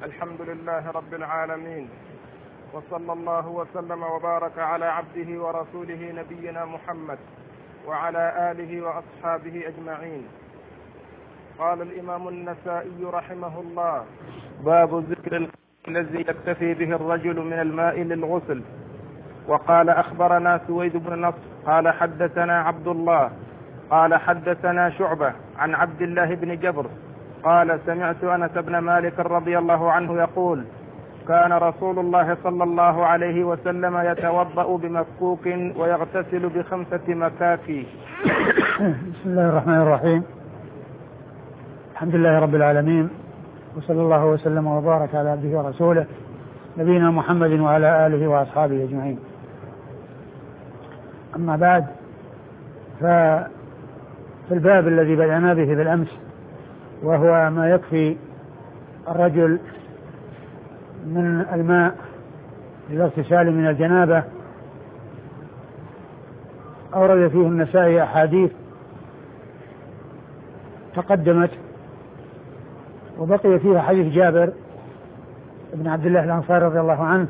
الحمد لله رب العالمين، وصلى الله وسلم وبارك على عبده ورسوله نبينا محمد وعلى آله وأصحابه أجمعين. قال الإمام النسائي رحمه الله: باب ذكر الذي يكتفي به الرجل من الماء للغسل. وقال: أخبرنا سويد بن نصر قال حدثنا عبد الله قال حدثنا شعبة عن عبد الله بن جبر قال: سمعت أنس بن مالك رضي الله عنه يقول: كان رسول الله صلى الله عليه وسلم يتوضأ بمكوك ويغتسل ب5 مكاكي. بسم الله الرحمن الرحيم. الحمد لله رب العالمين، وصلى الله وسلم وبارك على عبده ورسوله نبينا محمد وعلى آله وأصحابه أجمعين. أما بعد، ففي الباب الذي بدأنا به بالأمس، وهو ما يكفي الرجل من الماء للاغتسال من الجنابة، أورد فيه النسائي أحاديث تقدمت، وبقي فيها حديث جابر بن عبد الله الأنصاري رضي الله عنه.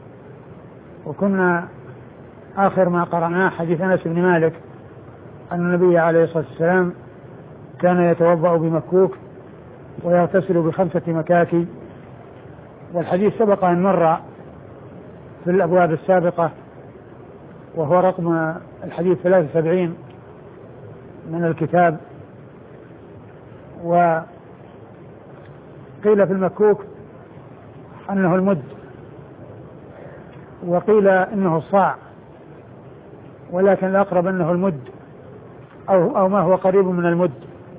وكنا آخر ما قرأناه حديث أنس بن مالك أن النبي عليه الصلاة والسلام كان يتوضأ بمكوك ويغتسل ب5 مكاكي. والحديث سبق أن مر في الأبواب السابقة، وهو رقم الحديث 73 من الكتاب. وقيل في المكوك أنه المد، وقيل إنه الصاع، ولكن الأقرب أنه المد أو ما هو قريب من المد.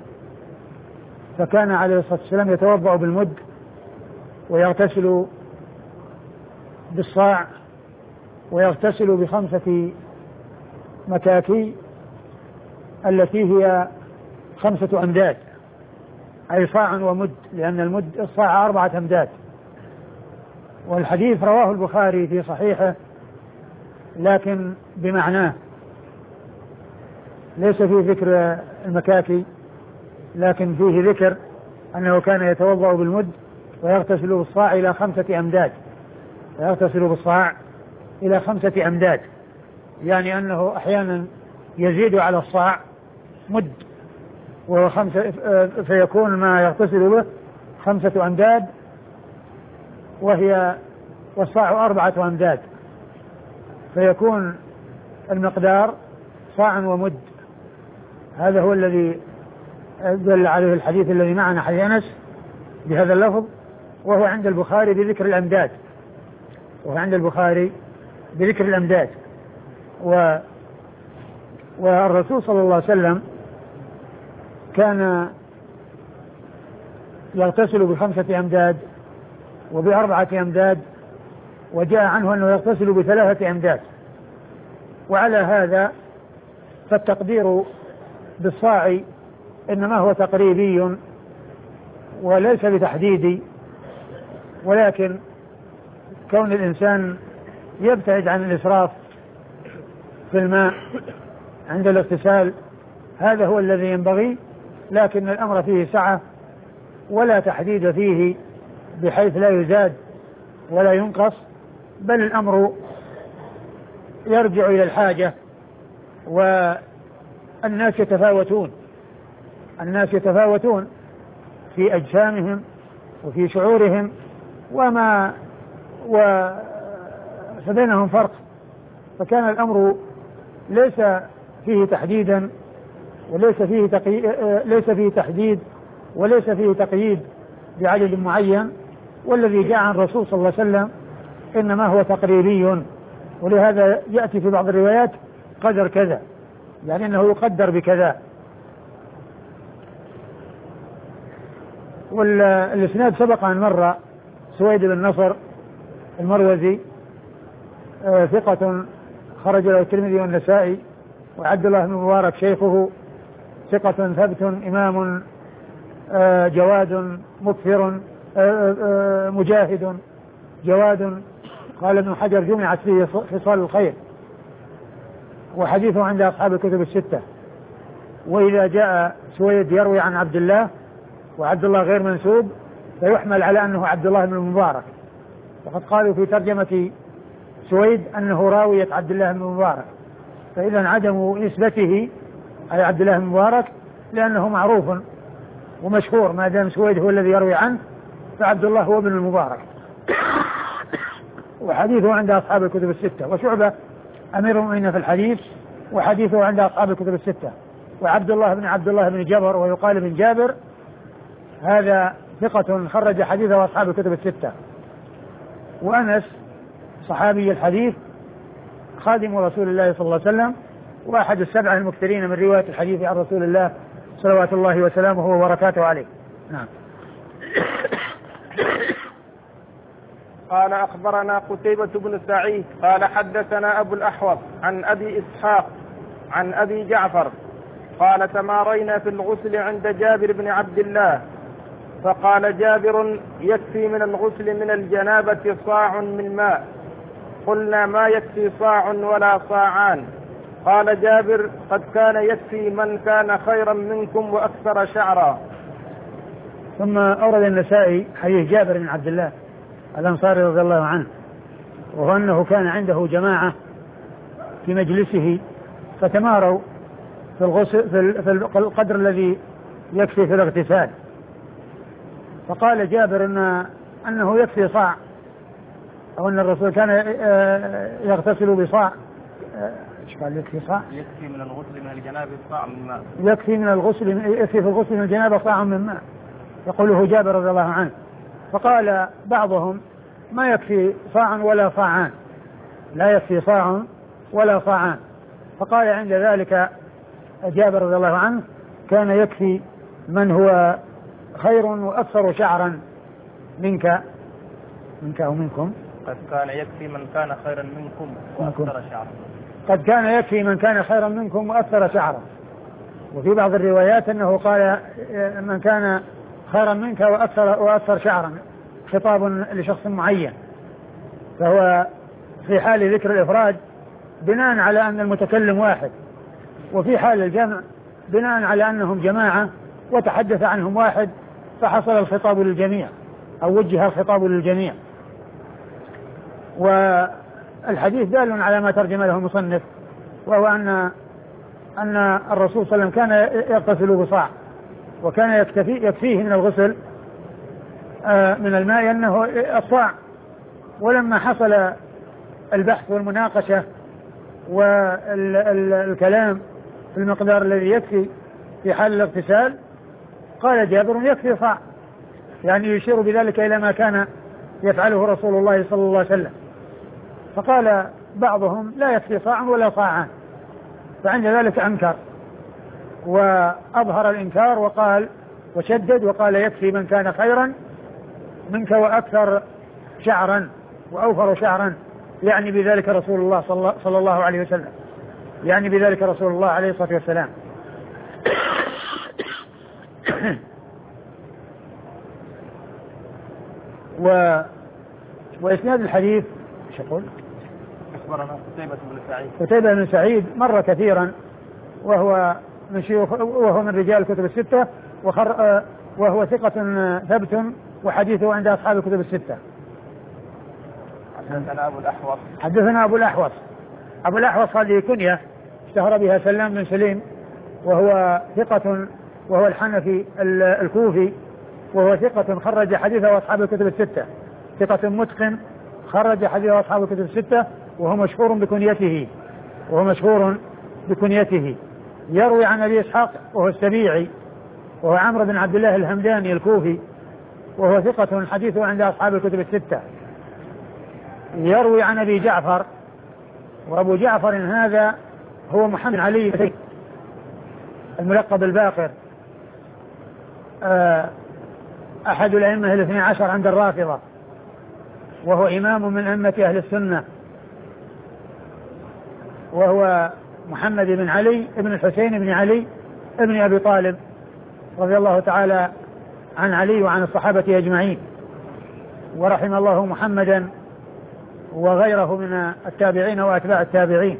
فكان عليه الصلاة والسلام يتوضأ بالمد ويغتسل بالصاع ويغتسل ب5 مكاكي التي هي 5 أمداد، أي صاع ومد، لأن المد الصاع 4 أمداد. والحديث رواه البخاري في صحيحه لكن بمعناه، ليس فيه ذكر المكاكي، لكن فيه ذكر أنه كان يتوضأ بالمد ويغتسل بالصاع إلى 5 أمداد، ويغتسل بالصاع إلى 5 أمداد، يعني أنه أحيانا يزيد على الصاع مد، وهو 5، فيكون ما يغتسل به 5 أمداد، والصاع 4 أمداد، فيكون المقدار صاع ومد. هذا هو الذي دل عليه الحديث الذي معنا، حديث أنس بهذا اللفظ، وهو عند البخاري بذكر الأمداد، والرسول صلى الله عليه وسلم كان يغتسل ب5 أمداد وب4 أمداد، وجاء عنه أنه يغتسل ب3 أمداد. وعلى هذا فالتقدير بالصاع إنما هو تقريبي وليس بتحديدي، ولكن كون الإنسان يبتعد عن الإسراف في الماء عند الاغتسال هذا هو الذي ينبغي، لكن الأمر فيه سعة ولا تحديد فيه بحيث لا يزاد ولا ينقص، بل الأمر يرجع إلى الحاجة. والناس يتفاوتون في أجسامهم وفي شعورهم فبينهم فرق، فكان الأمر ليس فيه تحديدا وليس فيه تحديد وليس فيه تقييد بعدد معين. والذي جاء عن الرسول صلى الله عليه وسلم إنما هو تقريبي، ولهذا يأتي في بعض الروايات قدر كذا، يعني أنه يقدر بكذا. والإسناد سبق أن مر سويد بن نصر المروزي ثقة خرج له الترمذي والنسائي، وعبد الله بن مبارك شيخه ثقة ثبت إمام جواد مكثر مجاهد جواد. قال ابن حجر جمعت فيه خصال الخير، وحديثه عند أصحاب الكتب 6. وإذا جاء سويد يروي عن عبد الله وعبد الله غير منسوب فيحمل على أنه عبد الله بن المبارك، وقد قالوا في ترجمة سويد أنه راوية عبد الله بن المبارك، فإذا عدم نسبته أي عبد الله بن المبارك لأنه معروف ومشهور، ما دام سويد هو الذي يروي عنه فعبد الله هو ابن المبارك. وحديثه عند أصحاب الكتب الستة. وشعبة أمير المؤمنين في الحديث وحديثه عند أصحاب الكتب الستة. وعبد الله بن جبر ويقال بن جابر هذا ثقة خرج حديثه أصحاب الكتب الستة. وأنس صحابي الحديث خادم رسول الله صلى الله عليه وسلم وأحد السبعة المكثرين من رواية الحديث عن رسول الله صلوات الله وسلامه وبركاته عليه. نعم. قال أخبرنا قتيبة بن سعيد قال حدثنا أبو الأحوص عن أبي إسحاق عن أبي جعفر قال تمارينا في الغسل عند جابر بن عبد الله، فقال جابر يكفي من الغسل من الجنابة صاع من ماء، قلنا ما يكفي صاع ولا صاعان، قال جابر قد كان يكفي من كان خيرا منكم وأكثر شعرا. ثم أورد النسائي حديث جابر بن عبد الله الأنصاري رضي الله عنه، وهو أنه كان عنده جماعة في مجلسه فتماروا في الغسل في القدر الذي يكفي في الاغتسال، فقال جابر أنه يكفي صاع، أو أن الرسول كان يغتسل بصاع. ايش قال يكفي صاع؟ يكفي من الغسل من الجنابة صاع من ماء. يكفي في الغسل من الجنابة صاع من ماء، يقوله جابر رضي الله عنه. فقال بعضهم ما يكفي صاع ولا صاعان، لا يكفي صاع ولا صاعان. فقال عند ذلك جابر رضي الله عنه كان يكفي من هو خير وأكثر شعرا منك أو منكم. قد كان يكفي من كان خيرا منكم وأكثر شعرا. قد كان يكفي من كان خيرا منكم وأكثر شعرا. وفي بعض الروايات أنه قال من كان خيرا منك وأكثر شعرا، خطاب لشخص معين، فهو في حال ذكر الإفراد بناء على أن المتكلم واحد، وفي حال الجمع بناء على أنهم جماعة وتحدث عنهم واحد فحصل الخطاب للجميع أو وجه الخطاب للجميع. والحديث دال على ما ترجم له المصنف، وهو أن الرسول صلى الله عليه وسلم كان يغتسل بصاع، وكان يكفيه من الغسل من الماء أنه الصاع. ولما حصل البحث والمناقشة والكلام في المقدار الذي يكفي في حال الاغتسال قال جابر يكفي صاع، يعني يشير بذلك إلى ما كان يفعله رسول الله صلى الله عليه وسلم. فقال بعضهم لا يكفي صاع ولا صاعان، فعند ذلك أنكر وأظهر الإنكار وقال وشدد وقال يكفي من كان خيرا منك وأكثر شعرا وأوفر شعرا، يعني بذلك رسول الله صلى الله عليه وسلم، يعني بذلك رسول الله عليه الصلاة والسلام. وإسناد الحديث ايش يقول؟ أخبرنا قتيبة بن سعيد مر كثيرا، وهو من رجال الكتب الستة، وهو ثقة ثبت وحديثه عند أصحاب الكتب الستة. حدثنا أبو الأحوص هذه كنية اشتهر بها سلام بن سليم، وهو ثقة، وهو الحنفي الكوفي، وهو ثقة خرج حديثه أصحاب الكتب الستة، ثقة متقن خرج حديثه أصحاب الكتب الستة، وهو مشهور بكنيته. يروي عن أبي إسحاق وهو السبيعي، وهو عمرو بن عبد الله الهمداني الكوفي، وهو ثقة حديثه عند أصحاب الكتب الستة. يروي عن أبي جعفر، وأبو جعفر هذا هو محمد بن علي الملقب الباقر، أحد الأئمة 12 عند الرافضة، وهو إمام من أئمة أهل السنة، وهو محمد بن علي بن الحسين بن علي ابن أبي طالب رضي الله تعالى عن علي وعن الصحابة أجمعين، ورحم الله محمدا وغيره من التابعين وأتباع التابعين.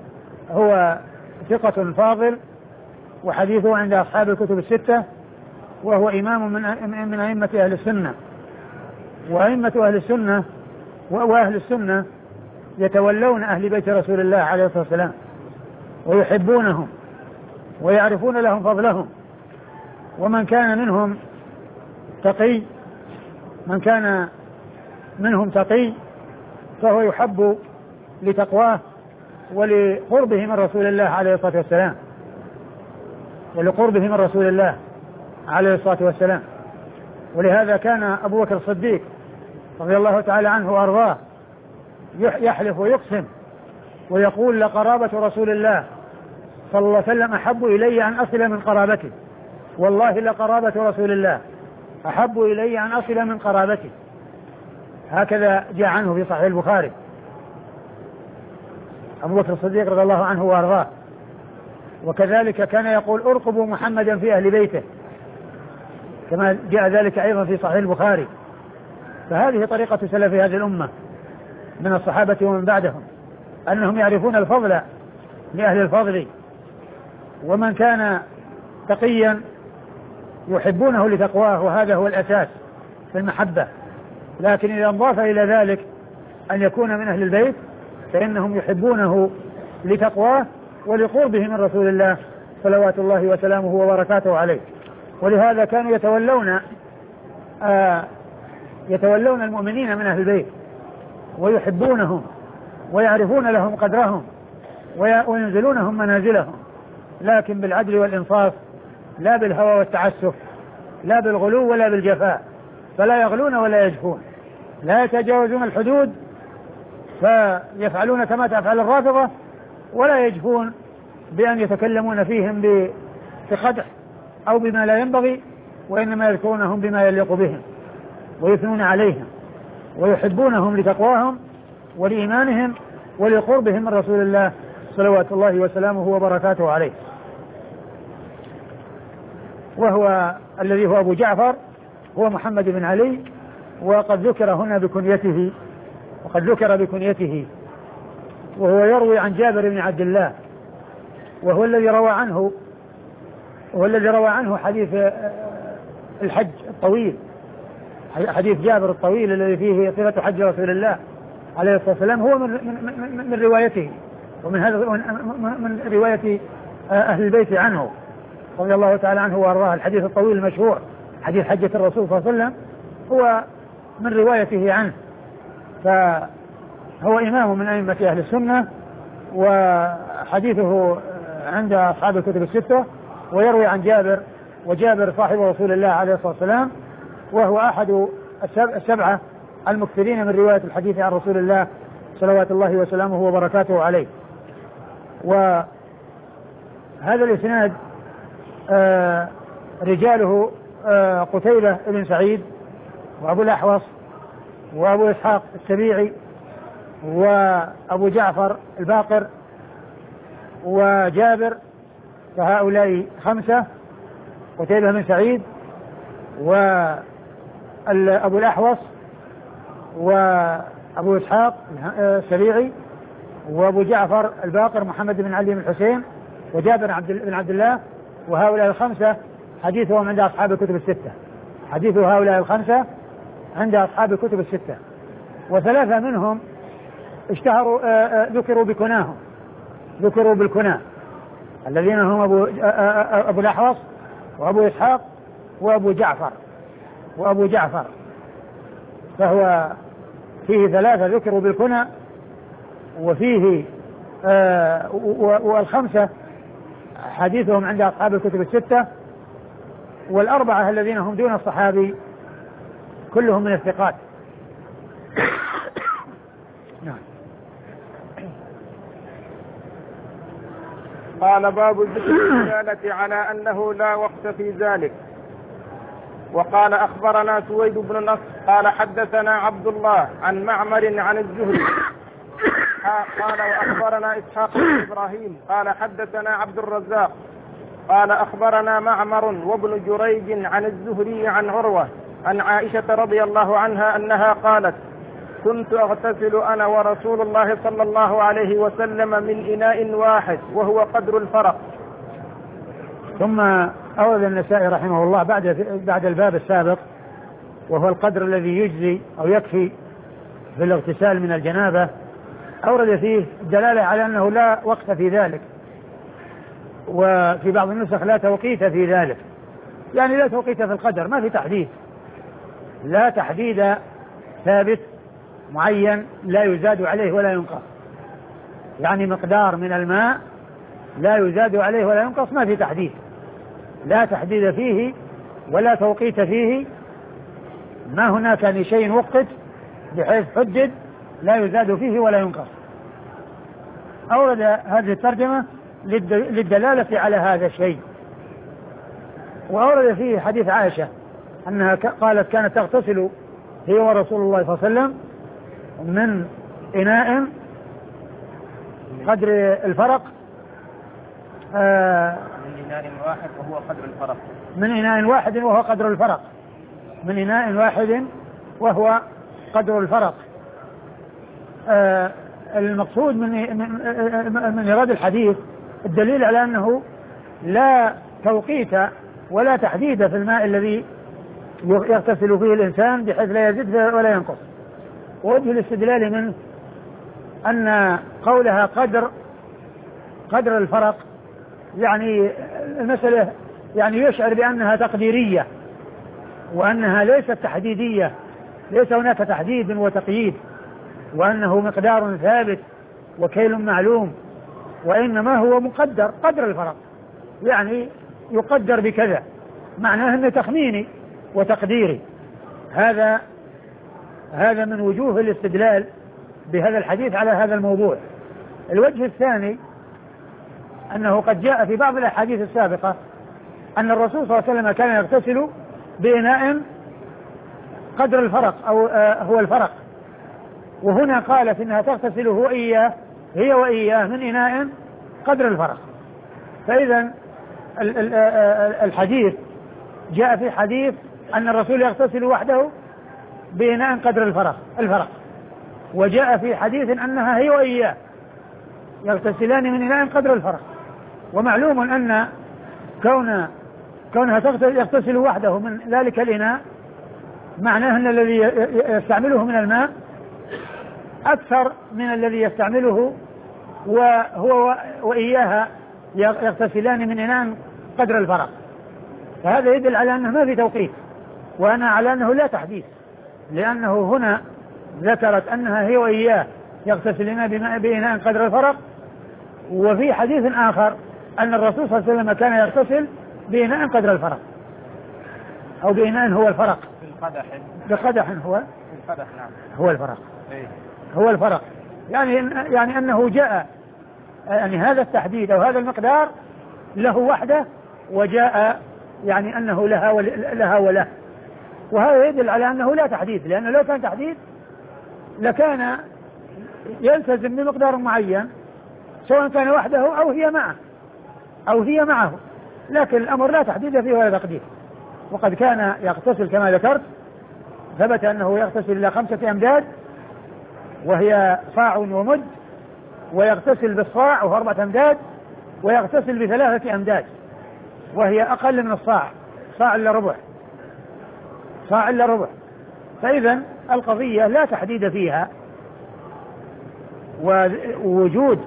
فهو ثقة فاضل وحديثه عند أصحاب الكتب الستة، وهو إمام من أئمة أهل السنة. وأئمة أهل السنة وأهل السنة يتولون أهل بيت رسول الله عليه الصلاة والسلام ويحبونهم ويعرفون لهم فضلهم. ومن كان منهم تقي فهو يحب لتقواه ولقربه من رسول الله عليه الصلاة والسلام. ولهذا كان أبو بكر الصديق رضي الله تعالى عنه وأرضاه يحلف ويقسم ويقول: لقرابة رسول الله صلى الله عليه وسلم أحب إلي أن أصل من قرابته، والله لقرابة رسول الله أحب إلي أن أصل من قرابته. هكذا جاء عنه في صحيح البخاري أبو بكر الصديق رضي الله عنه وأرضاه. وكذلك كان يقول: ارقبوا محمدا في أهل بيته، كما جاء ذلك أيضا في صحيح البخاري. فهذه طريقة سلف هذه الأمة من الصحابة ومن بعدهم، أنهم يعرفون الفضل لأهل الفضل، ومن كان تقيا يحبونه لتقواه، وهذا هو الأساس في المحبة. لكن إذا انضاف إلى ذلك أن يكون من أهل البيت فإنهم يحبونه لتقواه ولقربه من رسول الله صلوات الله وسلامه وبركاته عليه. ولهذا كانوا يتولون المؤمنين من أهل البيت ويحبونهم ويعرفون لهم قدرهم وينزلونهم منازلهم، لكن بالعدل والإنصاف، لا بالهوى والتعسف، لا بالغلو ولا بالجفاء. فلا يغلون ولا يجفون، لا يتجاوزون الحدود فيفعلون كما تفعل الرافضة، ولا يجفون بأن يتكلمون فيهم بقدح أو بما لا ينبغي، وإنما يذكرونهم بما يليق بهم ويثنون عليهم ويحبونهم لتقواهم ولإيمانهم ولقربهم من رسول الله صلوات الله وسلامه وبركاته عليه. وهو الذي هو أبو جعفر هو محمد بن علي، وقد ذكر هنا بكنيته، وهو يروي عن جابر بن عبد الله، وهو الذي روى عنه حديث الحج الطويل، حديث جابر الطويل الذي فيه صفة حج رسول الله عليه الصلاة والسلام، هو من روايته، من رواية أهل البيت عنه رضي الله تعالى عنه وأرضاه. الحديث الطويل المشهور حديث حجة الرسول صلى الله عليه وسلم هو من روايته عنه، فهو إمام من أئمة أهل السنة، وحديثه عند أصحاب الكتب الستة، ويروي عن جابر، وجابر صاحب رسول الله عليه الصلاة والسلام، وهو أحد السبعة المكثرين من رواية الحديث عن رسول الله صلوات الله وسلامه وبركاته عليه. وهذا الإسناد رجاله قتيبة بن سعيد وأبو الأحوص وأبو إسحاق السبيعي وأبو جعفر الباقر وجابر، فهؤلاء خمسة: قتيبة بن سعيد وأبو الأحوص وأبو إسحاق السبيعي وأبو جعفر الباقر محمد بن علي بن الحسين وجابر بن عبد الله. وهؤلاء الخمسة حديثهم عند أصحاب الكتب الستة، حديث هؤلاء الخمسة عند أصحاب الكتب الستة، وثلاثة منهم ذكروا بالكناه الذين هم أبو الأحوص وأبو إسحاق وأبو جعفر، فهو فيه ثلاثة ذكروا بالكنى، وفيه والخمسة حديثهم عند أصحاب الكتب الستة، والأربعة الذين هم دون الصحابي كلهم من الثقات. نعم. قال: باب ذكر الرسالة على أنه لا وقت في ذلك. وقال: أخبرنا سويد بن نصر قال: حدثنا عبد الله عن معمر عن الزهري قال: وأخبرنا إسحاق بن إبراهيم قال: حدثنا عبد الرزاق قال: أخبرنا معمر وابن جريج عن الزهري عن عروة عن عائشة رضي الله عنها أنها قالت: كنت أغتسل أنا ورسول الله صلى الله عليه وسلم من إناء واحد وهو قدر الفرق. ثم أورد النسائي رحمه الله بعد الباب السابق وهو القدر الذي يجزي أو يكفي في الاغتسال من الجنابة، أورد فيه الدلالة على أنه لا وقت في ذلك، وفي بعض النسخ لا توقيت في ذلك، يعني لا توقيت في القدر، ما في تحديد، لا تحديد ثابت معين لا يزاد عليه ولا ينقص، يعني مقدار من الماء لا يزاد عليه ولا ينقص، ما في تحديد، لا تحديد فيه ولا توقيت فيه، ما هناك لشيء وقت بحيث حدد لا يزاد فيه ولا ينقص. أورد هذه الترجمة للدلالة على هذا الشيء. وأورد فيه حديث عائشة أنها قالت كانت تغتسل هي ورسول الله صلى الله عليه وسلم من إناء قدر الفرق، من إناء واحد وهو قدر الفرق، من إناء واحد وهو قدر الفرق، من إناء واحد وهو قدر الفرق. المقصود من إيراد الحديث الدليل على أنه لا توقيت ولا تحديد في الماء الذي يغتسل فيه الإنسان بحيث لا يزيد ولا ينقص. ووجه الاستدلال منه أن قولها قدر الفرق، يعني المسألة يعني يشعر بأنها تقديرية وأنها ليست تحديدية، ليس هناك تحديد وتقييد، وأنه مقدار ثابت وكيل معلوم، وإنما هو مقدر قدر الفرق، يعني يقدر بكذا، معناه أنه تخميني وتقديري. هذا من وجوه الاستدلال بهذا الحديث على هذا الموضوع. الوجه الثاني أنه قد جاء في بعض الأحاديث السابقة أن الرسول صلى الله عليه وسلم كان يغتسل بإناء قدر الفرق أو هو الفرق، وهنا قالت إنها تغتسل هي وإياه من إناء قدر الفرق. فإذا الحديث جاء في حديث أن الرسول يغتسل وحده بإناء قدر الفرق، وجاء في حديث أنها هي وإياه يغتسلان من إناء قدر الفرق. ومعلوم أن كونها يغتسل وحده من ذلك الإناء معناه أن الذي يستعمله من الماء أكثر من الذي يستعمله وهو وإياها يغتسلان من إناء قدر الفرق. فهذا يدل على أنه ما في توقيت، وأنا على أنه لا تحديث، لأنه هنا ذكرت أنها هي وإياه يغتسلان بإناء قدر الفرق، وفي حديث آخر أن الرسول صلى الله عليه وسلم كان يغتسل بإناء قدر الفرق أو بإناء هو الفرق، بقدح هو الفرق، نعم هو الفرق، هو الفرق، يعني أنه جاء يعني هذا التحديد أو هذا المقدار له وحده، وجاء يعني أنه لها وله. وهذا يدل على أنه لا تحديد، لأنه لو كان تحديد لكان يلتزم بمقدار معين سواء كان وحده أو هي معه، لكن الأمر لا تحديد فيه ولا تقدير. وقد كان يغتسل كما ذكرت، ثبت أنه يغتسل إلى 5 أمداد وهي صاع ومد، ويغتسل بالصاع وهو 4 أمداد، ويغتسل ب3 أمداد وهي أقل من الصاع، صاع إلا ربع. فإذا القضية لا تحديد فيها، ووجود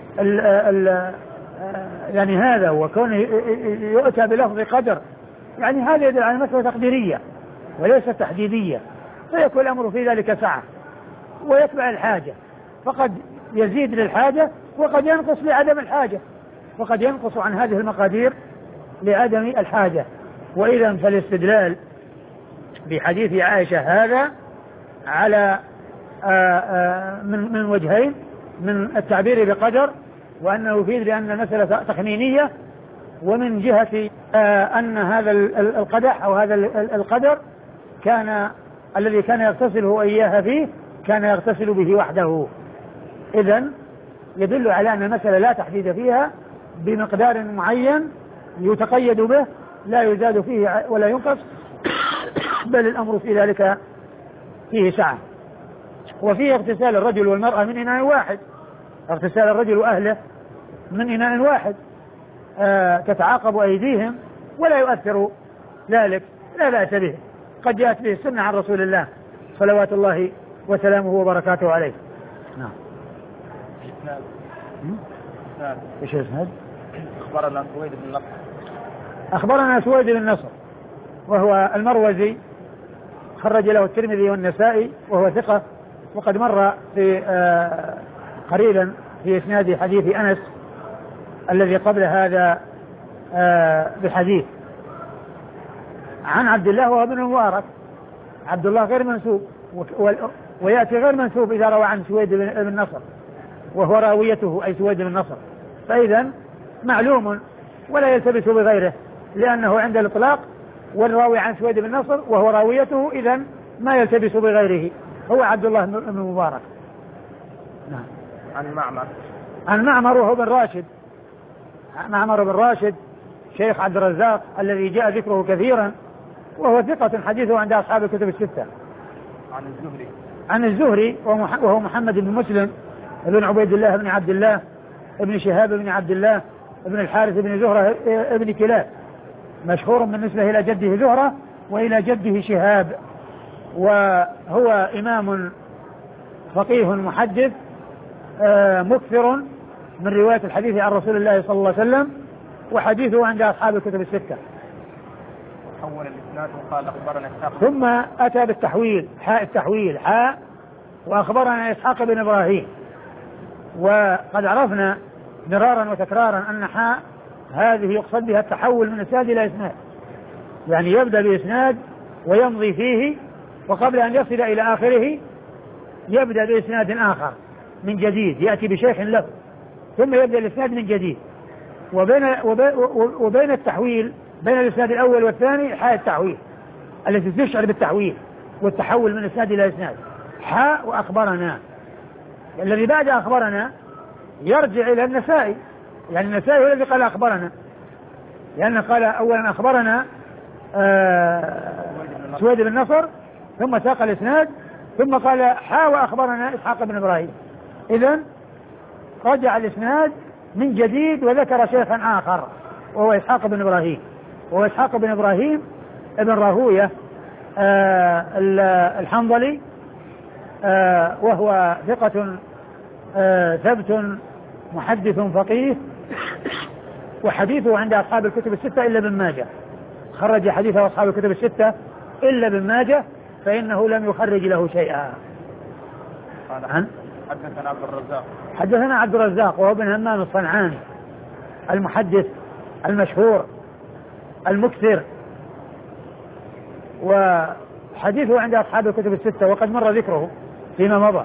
يعني هذا وكونه يؤتى بلفظ قدر يعني هذا يدل على مسألة تقديرية وليس تحديدية، فيكون الأمر في ذلك سعة ويتبع الحاجة، فقد يزيد للحاجة وقد ينقص لعدم الحاجة، وقد ينقص عن هذه المقادير لعدم الحاجة. وإذا فالاستدلال بحديث عائشة هذا على من وجهين: من التعبير بقدر وأنه يفيد لأن المسألة تخمينية، ومن جهة أن هذا القدح أو هذا القدر كان الذي كان يغتسل هو إياها فيه كان يغتسل به وحده. إذن يدل على أن المسألة لا تحديد فيها، بمقدار معين يتقيد به لا يزاد فيه ولا ينقص، بل الأمر في ذلك فيه سعة. وفيه اغتسال الرجل والمرأة من إناء واحد، اغتسال الرجل وأهله من إناء واحد، تتعاقب أيديهم ولا يؤثر ذلك، لا بأس به، قد جاءت به السنة عن رسول الله صلوات الله وسلامه وبركاته عليه. نعم. ايش الاسناد؟ أخبرنا سويد بن نصر. أخبرنا سويد بن نصر وهو المروزي، خرج له الترمذي والنسائي وهو ثقة، وقد مر في قريبا في إسناد حديث أنس الذي قبل هذا بحديث عن عبد الله وهو ابن المبارك. عبد الله غير منسوب، ويأتي غير منسوب إذا روى عن سويد بن نصر وهو راويته أي سويد بن نصر، فإذا معلوم ولا يلتبس بغيره، لأنه عند الإطلاق والراوي عن سويد بن نصر وهو راويته، إذا ما يلتبس بغيره، هو عبد الله بن المبارك. نعم. عن معمر وهو بن راشد. معمر بن راشد شيخ عبد الرزاق الذي جاء ذكره كثيرا، وهو ثقة حديثه عند أصحاب الكتب الستة. عن الزهري وهو محمد بن مسلم بن عبيد الله بن عبد الله ابن شهاب بن عبد الله ابن الحارث بن زهرة ابن كلاب، مشهور بالنسبة إلى جده زهرة وإلى جده شهاب، وهو إمام فقيه محدث مكثر من رواية الحديث عن رسول الله صلى الله عليه وسلم، وحديثه عند أصحاب الكتب الستة. حول الإسناد وقال أخبرنا إسحاق، ثم أتى بالتحويل، حاء التحويل حاء، وأخبرنا إسحاق بن إبراهيم. وقد عرفنا مرارا وتكرارا أن حاء هذه يقصد بها التحول من إسناد إلى إسناد، يعني يبدأ بإسناد ويمضي فيه، وقبل أن يصل إلى آخره يبدأ بإسناد آخر من جديد، يأتي بشيخ له، ثم يبدأ الإسناد من جديد. وبين التحويل بين الإسناد الأول والثاني حاء التحويل التي تشعر بالتحويل والتحول من إسناد إلى إسناد. حاء وأخبرنا، الذي بعد أخبرنا يرجع إلى النسائي، يعني النسائي هو الذي قال أخبرنا، لأنه قال أولا أخبرنا سويد بن نصر، ثم ساق الإسناد، ثم قال حاء وأخبرنا إسحاق بن إبراهيم. إذن رجع الإسناد من جديد وذكر شيخا آخر وهو إسحاق بن إبراهيم، وهو إسحاق بن إبراهيم ابن راهوية الحنظلي، وهو ثقة ثبت محدث فقيه، وحديثه عند أصحاب الكتب الستة إلا ابن ماجه، خرج حديثه أصحاب الكتب الستة إلا ابن ماجه، فإنه لم يخرج له شيئا. حدثنا عبد الرزاق وهو ابن همام الصنعاني المحدث المشهور المكثر، وحديثه عند أصحاب الكتب الستة وقد مر ذكره فيما مضى.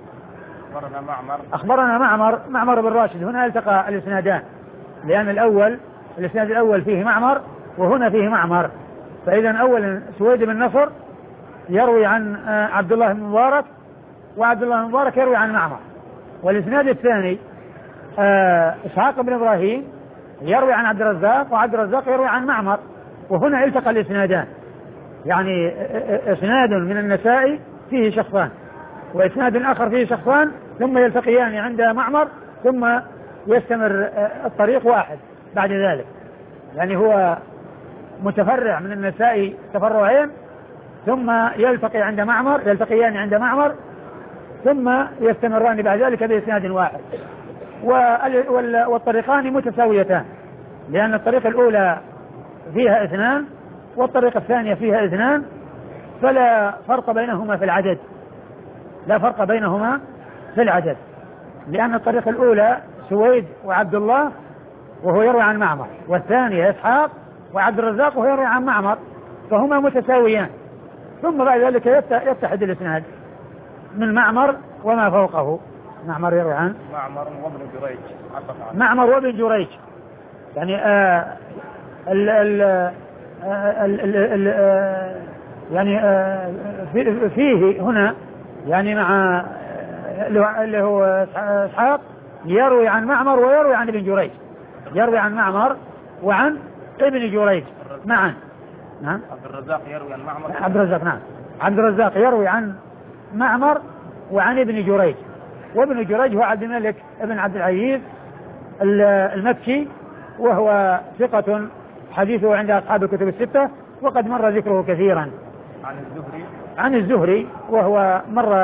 أخبرنا معمر بن راشد. هنا التقى الإسنادان، لأن الإسناد الأول فيه معمر وهنا فيه معمر، فإذا أولا سويد بن نصر يروي عن عبد الله بن مبارك، وعبد الله بن مبارك يروي عن معمر. والإسناد الثاني إسحاق بن إبراهيم يروي عن عبد الرزاق، وعبد الرزاق يروي عن معمر، وهنا التقى الإسنادان، يعني إسناد من النسائي فيه شخصان، وإسناد آخر فيه شخصان، ثم يلتقيان عند معمر، ثم يستمر الطريق واحد بعد ذلك، يعني هو متفرع من النسائي تفرعين، ثم يلتقي عند معمر، يلتقيان عند معمر، ثم يستمران بعد ذلك بإسناد واحد. والطريقان متساويتان، لأن الطريقة الأولى فيها اثنان والطريقة الثانية فيها اثنان، فلا فرق بينهما في العدد، لا فرق بينهما في العدد، لأن الطريقة الأولى سويد وعبد الله وهو يروي عن معمر، والثانية إسحاق وعبد الرزاق وهو يروي عن معمر، فهما متساويان. ثم بعد ذلك يتحد الإسناد من معمر وما فوقه. معمر يروي عن معمر وابن جريج، يعني يعني فيه هنا يعني مع اللي هو إسحاق يروي عن معمر ويروي عن ابن جريج، يروي عن معمر وعن ابن جريج معا. نعم. عبد الرزاق يروي عن معمر. عبد الرزاق نعم. عبد الرزاق يروي عن معمر وعن ابن جريج، وابن جريج هو عبد الملك ابن عبد العزيز المكي، وهو ثقة حديثه عند أصحاب الكتب الستة وقد مر ذكره كثيرا. عن الزهري وهو مر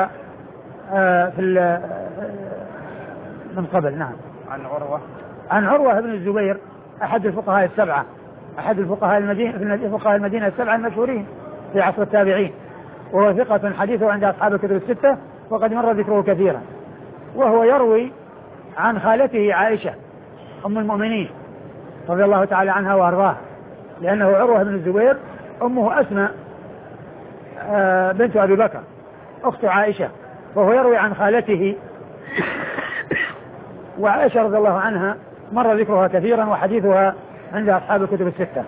من قبل. نعم. عن عروة بن الزبير أحد الفقهاء السبعة، أحد الفقهاء المدينة السبعة المشهورين في عصر التابعين، وهو ثقة حديثه عند أصحاب الكتب الستة وقد مر ذكره كثيرا. وهو يروي عن خالته عائشة أم المؤمنين رضي الله تعالى عنها وأرضاها، لأنه عروة بن الزبير أمه أسماء بنت أبي بكر أخت عائشة، وهو يروي عن خالته وعائشة رضي الله عنها مر ذكرها كثيرا وحديثها عند أصحاب الكتب الستة.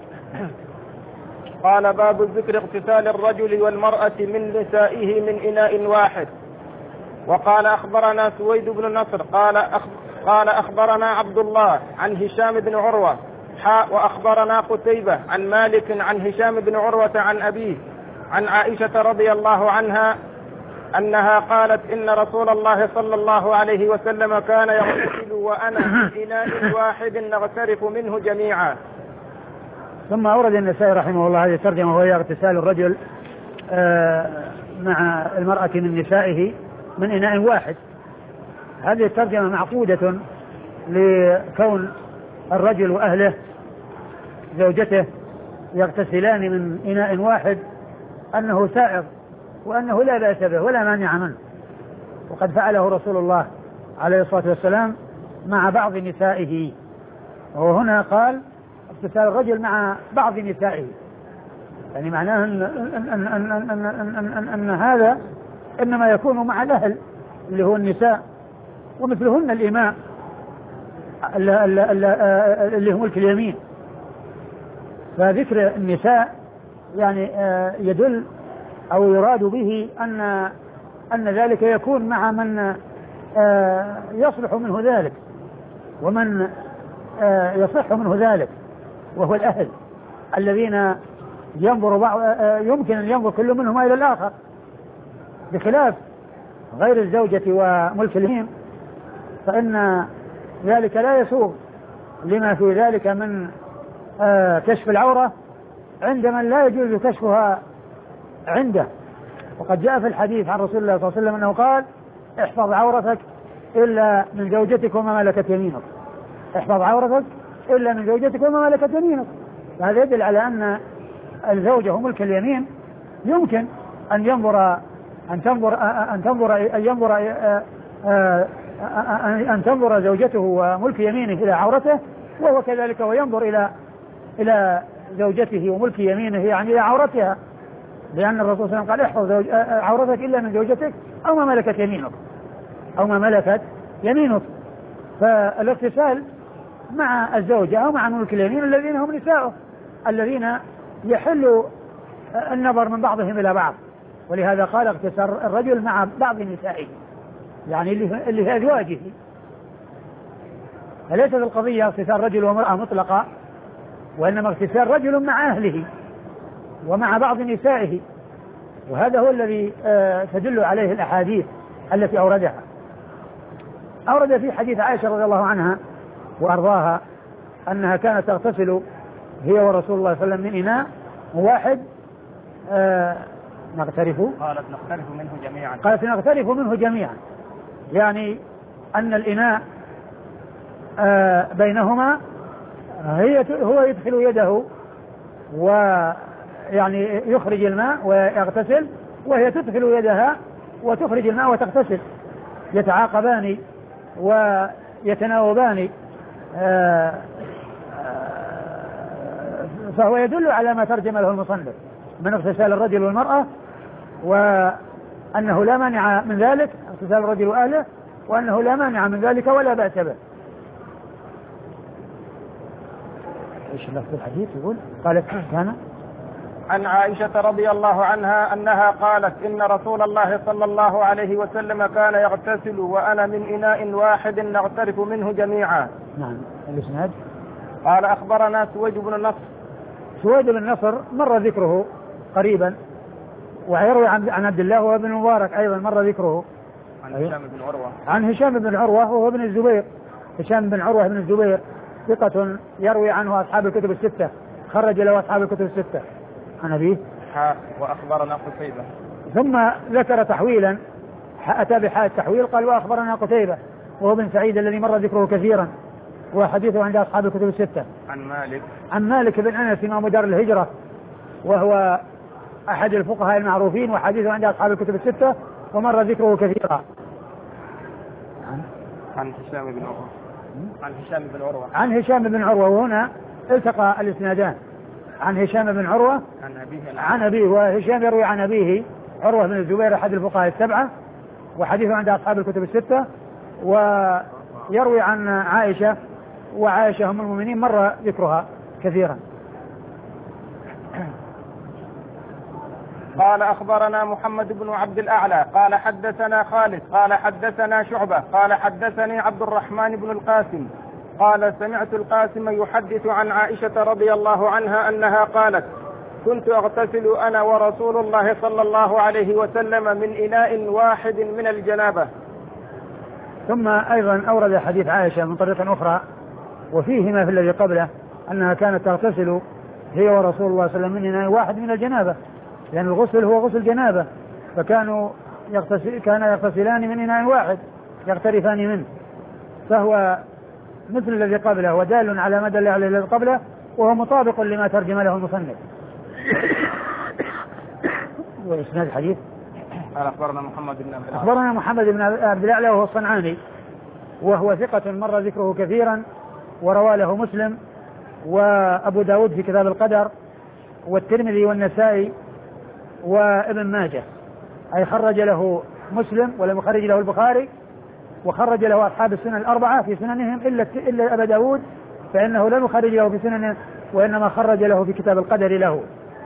قال: باب ذكر اغتسال الرجل والمرأة من نسائه من إناء واحد. وقال: أخبرنا سويد بن نصر قال أخبرنا عبد الله عن هشام بن عروة وأخبرنا قتيبة عن مالك عن هشام بن عروة عن أبيه عن عائشة رضي الله عنها أنها قالت: إن رسول الله صلى الله عليه وسلم كان يغتسل وأنا في إناء واحد نغترف منه جميعا. ثم أورد النسائي رحمه الله هذه الترجمة، وهي اغتسال الرجل مع المرأة من نسائه من إناء واحد. هذه الترجمة معقودة لكون الرجل وأهله زوجته يغتسلان من إناء واحد أنه سائغ وأنه لا بأس به ولا مانع منه، وقد فعله رسول الله عليه الصلاة والسلام مع بعض نسائه. وهنا قال اغتسال الرجل مع بعض نسائه، يعني معناه أن هذا إنما يكون مع الأهل اللي هو النساء، ومثلهن الإماء اللي هم ملك اليمين. فذكر النساء يعني يدل أو يراد به أن ذلك يكون مع من يصلح منه ذلك ومن يصح منه ذلك، وهو الأهل الذين يمكن أن ينظر كل منهما إلى الآخر، بخلاف غير الزوجة وملك اليمين فإن ذلك لا يسوغ لما في ذلك من كشف العورة عند من لا يجوز كشفها عنده. وقد جاء في الحديث عن رسول الله صلى الله عليه وسلم أنه قال: احفظ عورتك إلا من زوجتك وما ملكت يمينك، احفظ عورتك إلا من زوجتك وما ملكت يمينك. فهذا يدل على أن الزوجة وملك اليمين يمكن أن تنظر زوجته وملك يمينه إلى عورته، وهو كذلك وينظر إلى زوجته وملك يمينه يعني إلى عورتها، لأن الرسول صلى الله عليه وسلم قال: احفظ عورتك إلا من زوجتك أو ما ملكت يمينك. فالاغتسال مع الزوجة أو مع ملك اليمين الذين هم نساؤه الذين يحل النظر من بعضهم إلى بعض، ولهذا قال: اغتسال الرجل مع بعض نسائه، يعني اللي في أزواجه. فليست القضية اغتسال رجل ومرأة مطلقة، وإنما اغتسال رجل مع أهله ومع بعض نسائه، وهذا هو الذي تدل عليه الأحاديث التي أوردها. أورد في حديث عائشة رضي الله عنها وأرضاها أنها كانت تغتسل هي ورسول الله صلى الله عليه وسلم من إناء واحد قالت نغترف منه جميعا، يعني أن الإناء بينهما هو يدخل يده ويعني يخرج الماء ويغتسل، وهي تدخل يدها وتخرج الماء وتغتسل، يتعاقبان ويتناوبان. فهو يدل على ما ترجم له المصنف من اغتسال الرجل والمرأة، وأنه لا مانع من ذلك اغتسال الرجل وأهله، وأنه لا مانع من ذلك ولا بأس به. ايش لفظ الحديث يقول؟ قالت كان عن عائشة رضي الله عنها أنها قالت: إن رسول الله صلى الله عليه وسلم كان يغتسل وأنا من إناء واحد نغترف منه جميعا. نعم. الإسناد قال: أخبرنا سويد بن نصر. سويد بن نصر مر ذكره قريبا، ويروي عن عبد الله وابن مبارك أيضا مر ذكره عن هشام بن عروة. عن هشام بن عروة وهو ابن الزبير، هشام بن عروة بن الزبير ثقة يروي عنه أصحاب الكتب الستة، خرج له أصحاب الكتب الستة. عن أبيه وأخبرنا قتيبة، ثم ذكر تحويلا، أتى بحال التحويل قال وأخبرنا قتيبة وهو بن سعيد الذي مر ذكره كثيرا وحديثه عند أصحاب الكتب الستة. عن مالك بن أنس إمام دار الهجرة وهو أحد الفقهاء المعروفين وحديثه عند أصحاب الكتب الستة ومر ذكره كثيرا. عن هشام بن عروة. عن هشام بن عروة، وهنا التقى الاسنادان، عن هشام بن عروة عن أبيه، وهشام يروي عن أبيه عروة بن الزبير أحد الفقهاء السبعة وحديثه عند أصحاب الكتب الستة، ويروي عن عائشة، وعائشة أم المؤمنين مر ذكرها كثيرا. قال أخبرنا محمد بن عبد الأعلى قال حدثنا خالد قال حدثنا شعبة قال حدثني عبد الرحمن بن القاسم قال سمعت القاسم يحدث عن عائشة رضي الله عنها أنها قالت كنت أغتسل أنا ورسول الله صلى الله عليه وسلم من إناء واحد من الجنابة. ثم أيضا أورد حديث عائشة من طريق أخرى وفيه ما في الذي قبله أنها كانت تغتسل هي ورسول الله صلى الله عليه وسلم من إناء واحد من الجنابة، لأن الغسل هو غسل جنابة، كان يغتسلان من إناء واحد يغترفان منه، فهو مثل الذي قبله ودال على ما دل عليه الذي قبله، وهو مطابق لما ترجم له المصنف. وإسناد الحديث أخبرنا محمد بن عبد الأعلى وهو الصنعاني وهو ثقة مر ذكره كثيرا وروى له مسلم وأبو داود في كتاب القدر والترمذي والنسائي وابن ماجه، أي خرج له مسلم ولم يخرج له البخاري، وخرج له أصحاب السنن الأربعة في سننهم إلا أبا داود فإنه لم يخرج له في سننه وإنما خرج له في كتاب القدر له.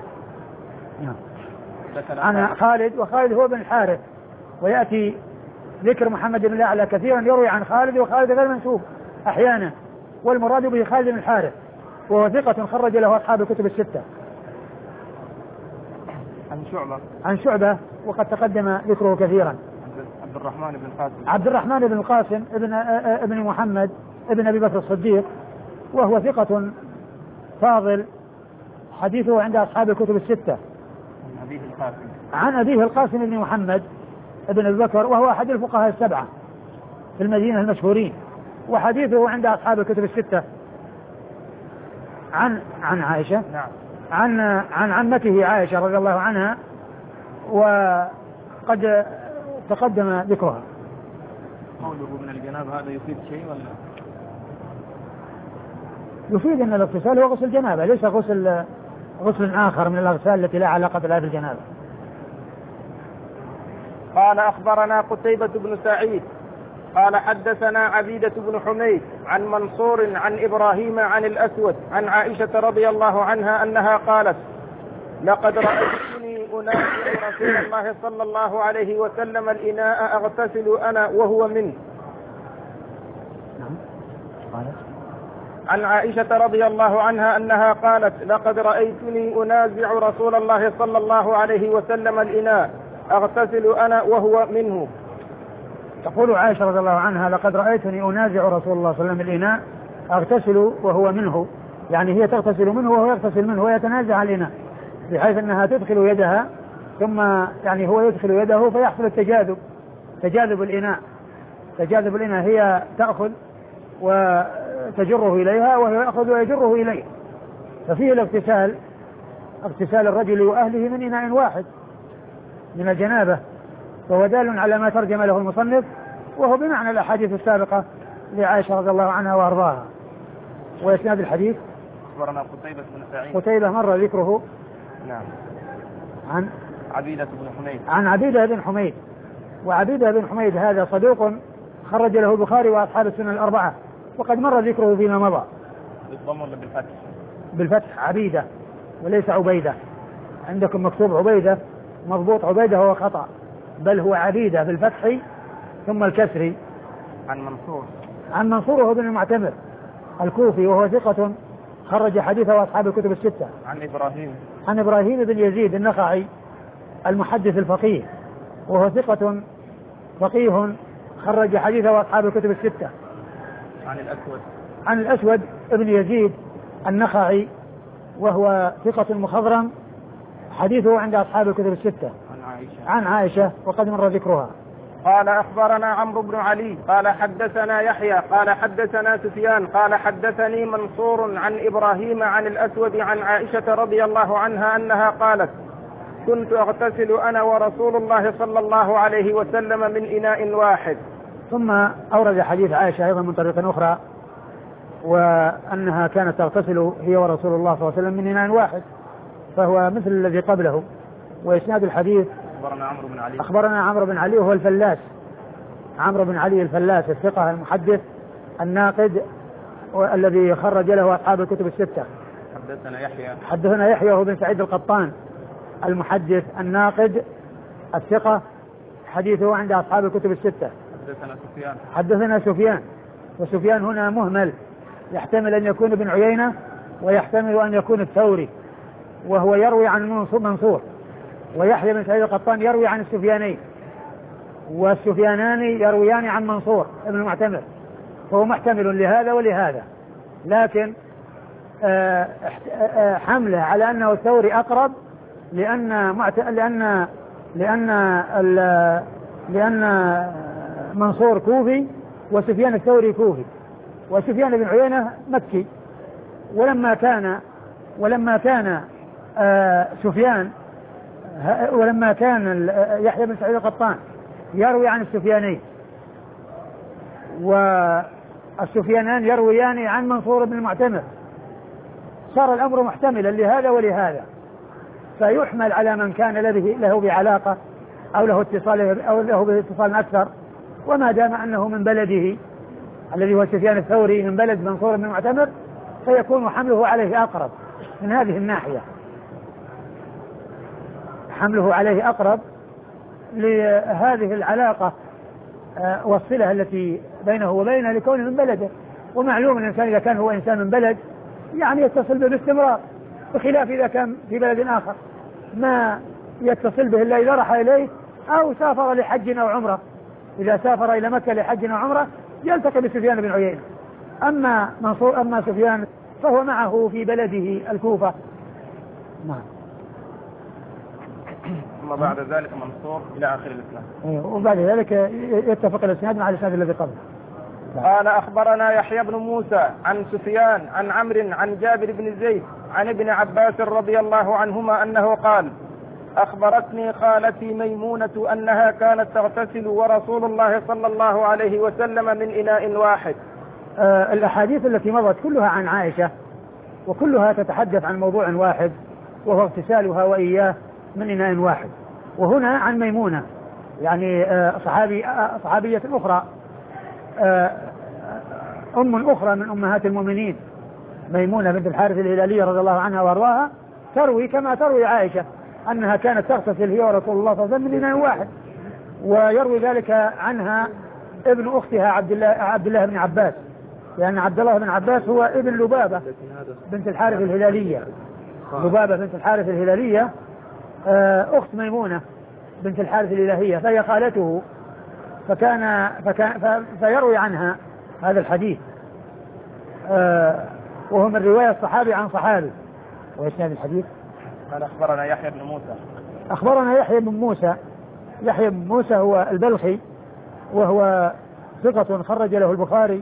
عن خالد، وخالد هو بن الحارث، ويأتي ذكر محمد بن الأعلى كثيرا يروي عن خالد، وخالد غير منسوب أحيانا، والمراد به خالد بن الحارث وهو ثقة خرج له أصحاب الكتب الستة. عن شعبة وقد تقدم ذكره كثيرا. عبد الرحمن بن القاسم ابن محمد ابن أبي بكر الصديق وهو ثقة فاضل حديثه عند أصحاب الكتب الستة. عن أبيه القاسم بن محمد ابن أبي بكر وهو أحد الفقهاء السبعة في المدينة المشهورين، وحديثه عند أصحاب الكتب الستة. عن عائشة عن عمته عائشة رضي الله عنها وقد تقدم ذكرها. قوله من الجنابة هذا يفيد شيء ولا؟ يفيد أن الاغتسال هو غسل جنابة، ليس غسل آخر من الأغسال التي لا علاقة لها بالجنابة. قال أخبرنا قتيبة بن سعيد قال حدثنا عبيدة بن حميد عن منصور عن إبراهيم عن الأسود عن عائشة رضي الله عنها أنها قالت لقد رأيتني أنازع رسول الله صلى الله عليه وسلم الإناء أغتسل أنا وهو منه. عن عائشة رضي الله عنها أنها قالت لقد رأيتني أنازع رسول الله صلى الله عليه وسلم الإناء أغتسل أنا وهو منه. تقول عائشة رضي الله عنها لقد رأيتني أنازع رسول الله صلى الله عليه وسلم الإناء أغتسل وهو منه، يعني هي تغتسل منه وهو يغتسل منه ويتنازع الإناء، بحيث أنها تدخل يدها ثم يعني هو يدخل يده فيحصل تجاذب الإناء هي تأخذ وتجره إليها وهو يأخذ ويجره إليه، ففيه اغتسال الرجل وأهله من إناء واحد من الجنابة، وهو دال على ما ترجم له المصنف، وهو بمعنى الأحاديث السابقة لعائشة رضي الله عنها وأرضاها. وإسناد الحديث أخبرنا قتيبة بن سعيد. قتيبة مر ذكره. نعم. عن عبيدة بن حميد. عن عبيدة بن حميد، وعبيدة بن حميد هذا صدوق خرج له البخاري وأصحاب السنن الأربعة، وقد مر ذكره فيما مضى. بالضم ولا بالفتح؟ بالفتح عبيدة وليس عبيدة، عندكم مكتوب عبيدة مضبوط عبيدة هو خطأ، بل هو عبيدة بالفتح ثم الكسر. عن منصور هو بن المعتمر الكوفي وهو ثقة خرج حديثه أصحاب الكتب الستة. عن إبراهيم بن يزيد النخعي المحدث الفقيه وهو ثقة فقيه خرج حديثه أصحاب الكتب الستة. عن الأسود ابن يزيد النخعي وهو ثقة مخضرم، حديثه عند أصحاب الكتب الستة عن عائشة وقد مر ذكرها. قال أخبرنا عمرو بن علي قال حدثنا يحيى قال حدثنا سفيان قال حدثني منصور عن إبراهيم عن الأسود عن عائشة رضي الله عنها أنها قالت كنت أغتسل أنا ورسول الله صلى الله عليه وسلم من إناء واحد. ثم أورد حديث عائشة أيضا من طريق أخرى وأنها كانت تغتسل هي ورسول الله صلى الله عليه وسلم من إناء واحد، فهو مثل الذي قبله. وإسناد الحديث أخبرنا عمرو بن علي وهو الفلاس، عمرو بن علي الفلاس الثقة المحدث الناقد الذي خرج له أصحاب الكتب الستة. حدثنا يحيى وهو بن سعيد القطان المحدث الناقد الثقة، حديثه عند أصحاب الكتب الستة. حدثنا سفيان، وسفيان هنا مهمل، يحتمل أن يكون ابن عيينة ويحتمل أن يكون الثوري، وهو يروي عن منصور، ويحيى بن سعيد القطان يروي عن السفيانين، والسفيانان يرويان عن منصور ابن المعتمر، فهو محتمل لهذا ولهذا، لكن حمله على أنه الثوري أقرب لأن منصور كوفي وسفيان الثوري كوفي، وسفيان بن عيينة مكي. ولما كان يحيى بن سعيد القطان يروي عن السفيانين والسفيانان يرويان عن منصور بن المعتمر، صار الأمر محتملا لهذا ولهذا، فيحمل على من كان له بعلاقة أو له باتصال أكثر. وما دام أنه من بلده الذي هو سفيان الثوري من بلد منصور بن المعتمر، فيكون حمله عليه أقرب من هذه الناحية، حمله عليه أقرب لهذه العلاقة والصلة التي بينه وبينه لكونه من بلده. ومعلوم الإنسان إذا كان هو إنسان من بلد يعني يتصل به باستمرار، بخلاف إذا كان في بلد آخر ما يتصل به إلا إذا راح إليه أو سافر لحج أو عمرة. إذا سافر إلى مكة لحج أو عمرة يلتقي بسفيان بن عيينة. أما سفيان فهو معه في بلده الكوفة. نعم. ثم بعد ذلك منصور إلى آخر الإسلام. وبعد ذلك يتفق الإسناد مع الإسناد الذي قبله. قال أخبرنا يحيى بن موسى عن سفيان عن عمرو عن جابر بن زيد عن ابن عباس رضي الله عنهما أنه قال أخبرتني خالتي ميمونة أنها كانت تغتسل ورسول الله صلى الله عليه وسلم من إناء واحد. الأحاديث التي مضت كلها عن عائشة وكلها تتحدث عن موضوع واحد وهو اغتسالها وإياه من إناء واحد. وهنا عن ميمونة يعني صحابية أخرى، أم أخرى من أمهات المؤمنين، ميمونة بنت الحارث الهلالية رضي الله عنها وأرضاها، تروي كما تروي عائشة أنها كانت تغتسل هي ورسول الله صلى الله عليه وسلم من إناء واحد. ويروي ذلك عنها ابن أختها عبد الله بن عباس، لأن عبد الله بن عباس هو ابن لبابة بنت الحارث الهلالية. لبابة بنت الحارث الهلالية أخت ميمونة بنت الحارث الإلهية، فهي خالته، فيروي عنها هذا الحديث، وهو من رواية الصحابي عن صحابي. وإسناد الحديث قال أخبرنا يحيى بن موسى. أخبرنا يحيى بن موسى. يحيى بن موسى هو البلخي، وهو ثقة خرج له البخاري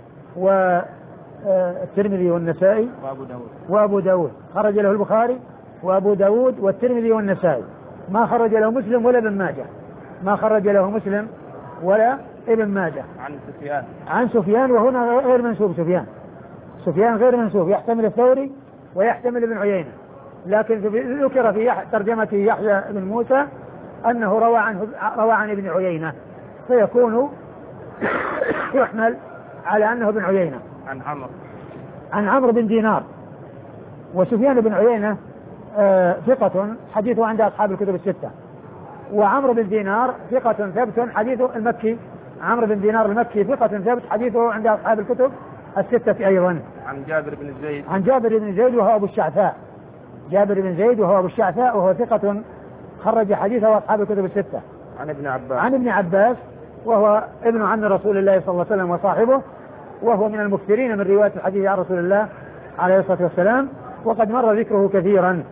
والترمذي والنسائي وأبو داود. خرج له البخاري وأبو داود والترمذي والنسائي، ما خرج له مسلم ولا ابن ماجه، ما خرج له مسلم ولا ابن ماجه. عن سفيان وهنا غير منسوب. سفيان غير منسوب، يحتمل الثوري ويحتمل ابن عيينة، لكن ذكر في ترجمة يحيى بن موسى أنه روى عن ابن عيينة، فيكون يحمل على أنه ابن عيينة. عن عمرو بن دينار. وسفيان بن عيينة ثقة حديثه عند أصحاب الكتب الستة، وعمرو بن دينار ثقة ثبت حديثه المكي. عمرو بن دينار المكي ثقة ثبت حديثه عند أصحاب الكتب الستة أيضا. عن جابر بن زيد. عن جابر بن زيد وهو أبو الشعثاء. جابر بن زيد وهو أبو الشعثاء، وهو ثقة خرج حديثه أصحاب الكتب الستة. عن ابن عباس وهو ابن عم رسول الله صلى الله عليه وسلم وصاحبه، وهو من المكثرين من رواية الحديث عن رسول الله عليه الصلاة والسلام، وقد مر ذكره كثيرا.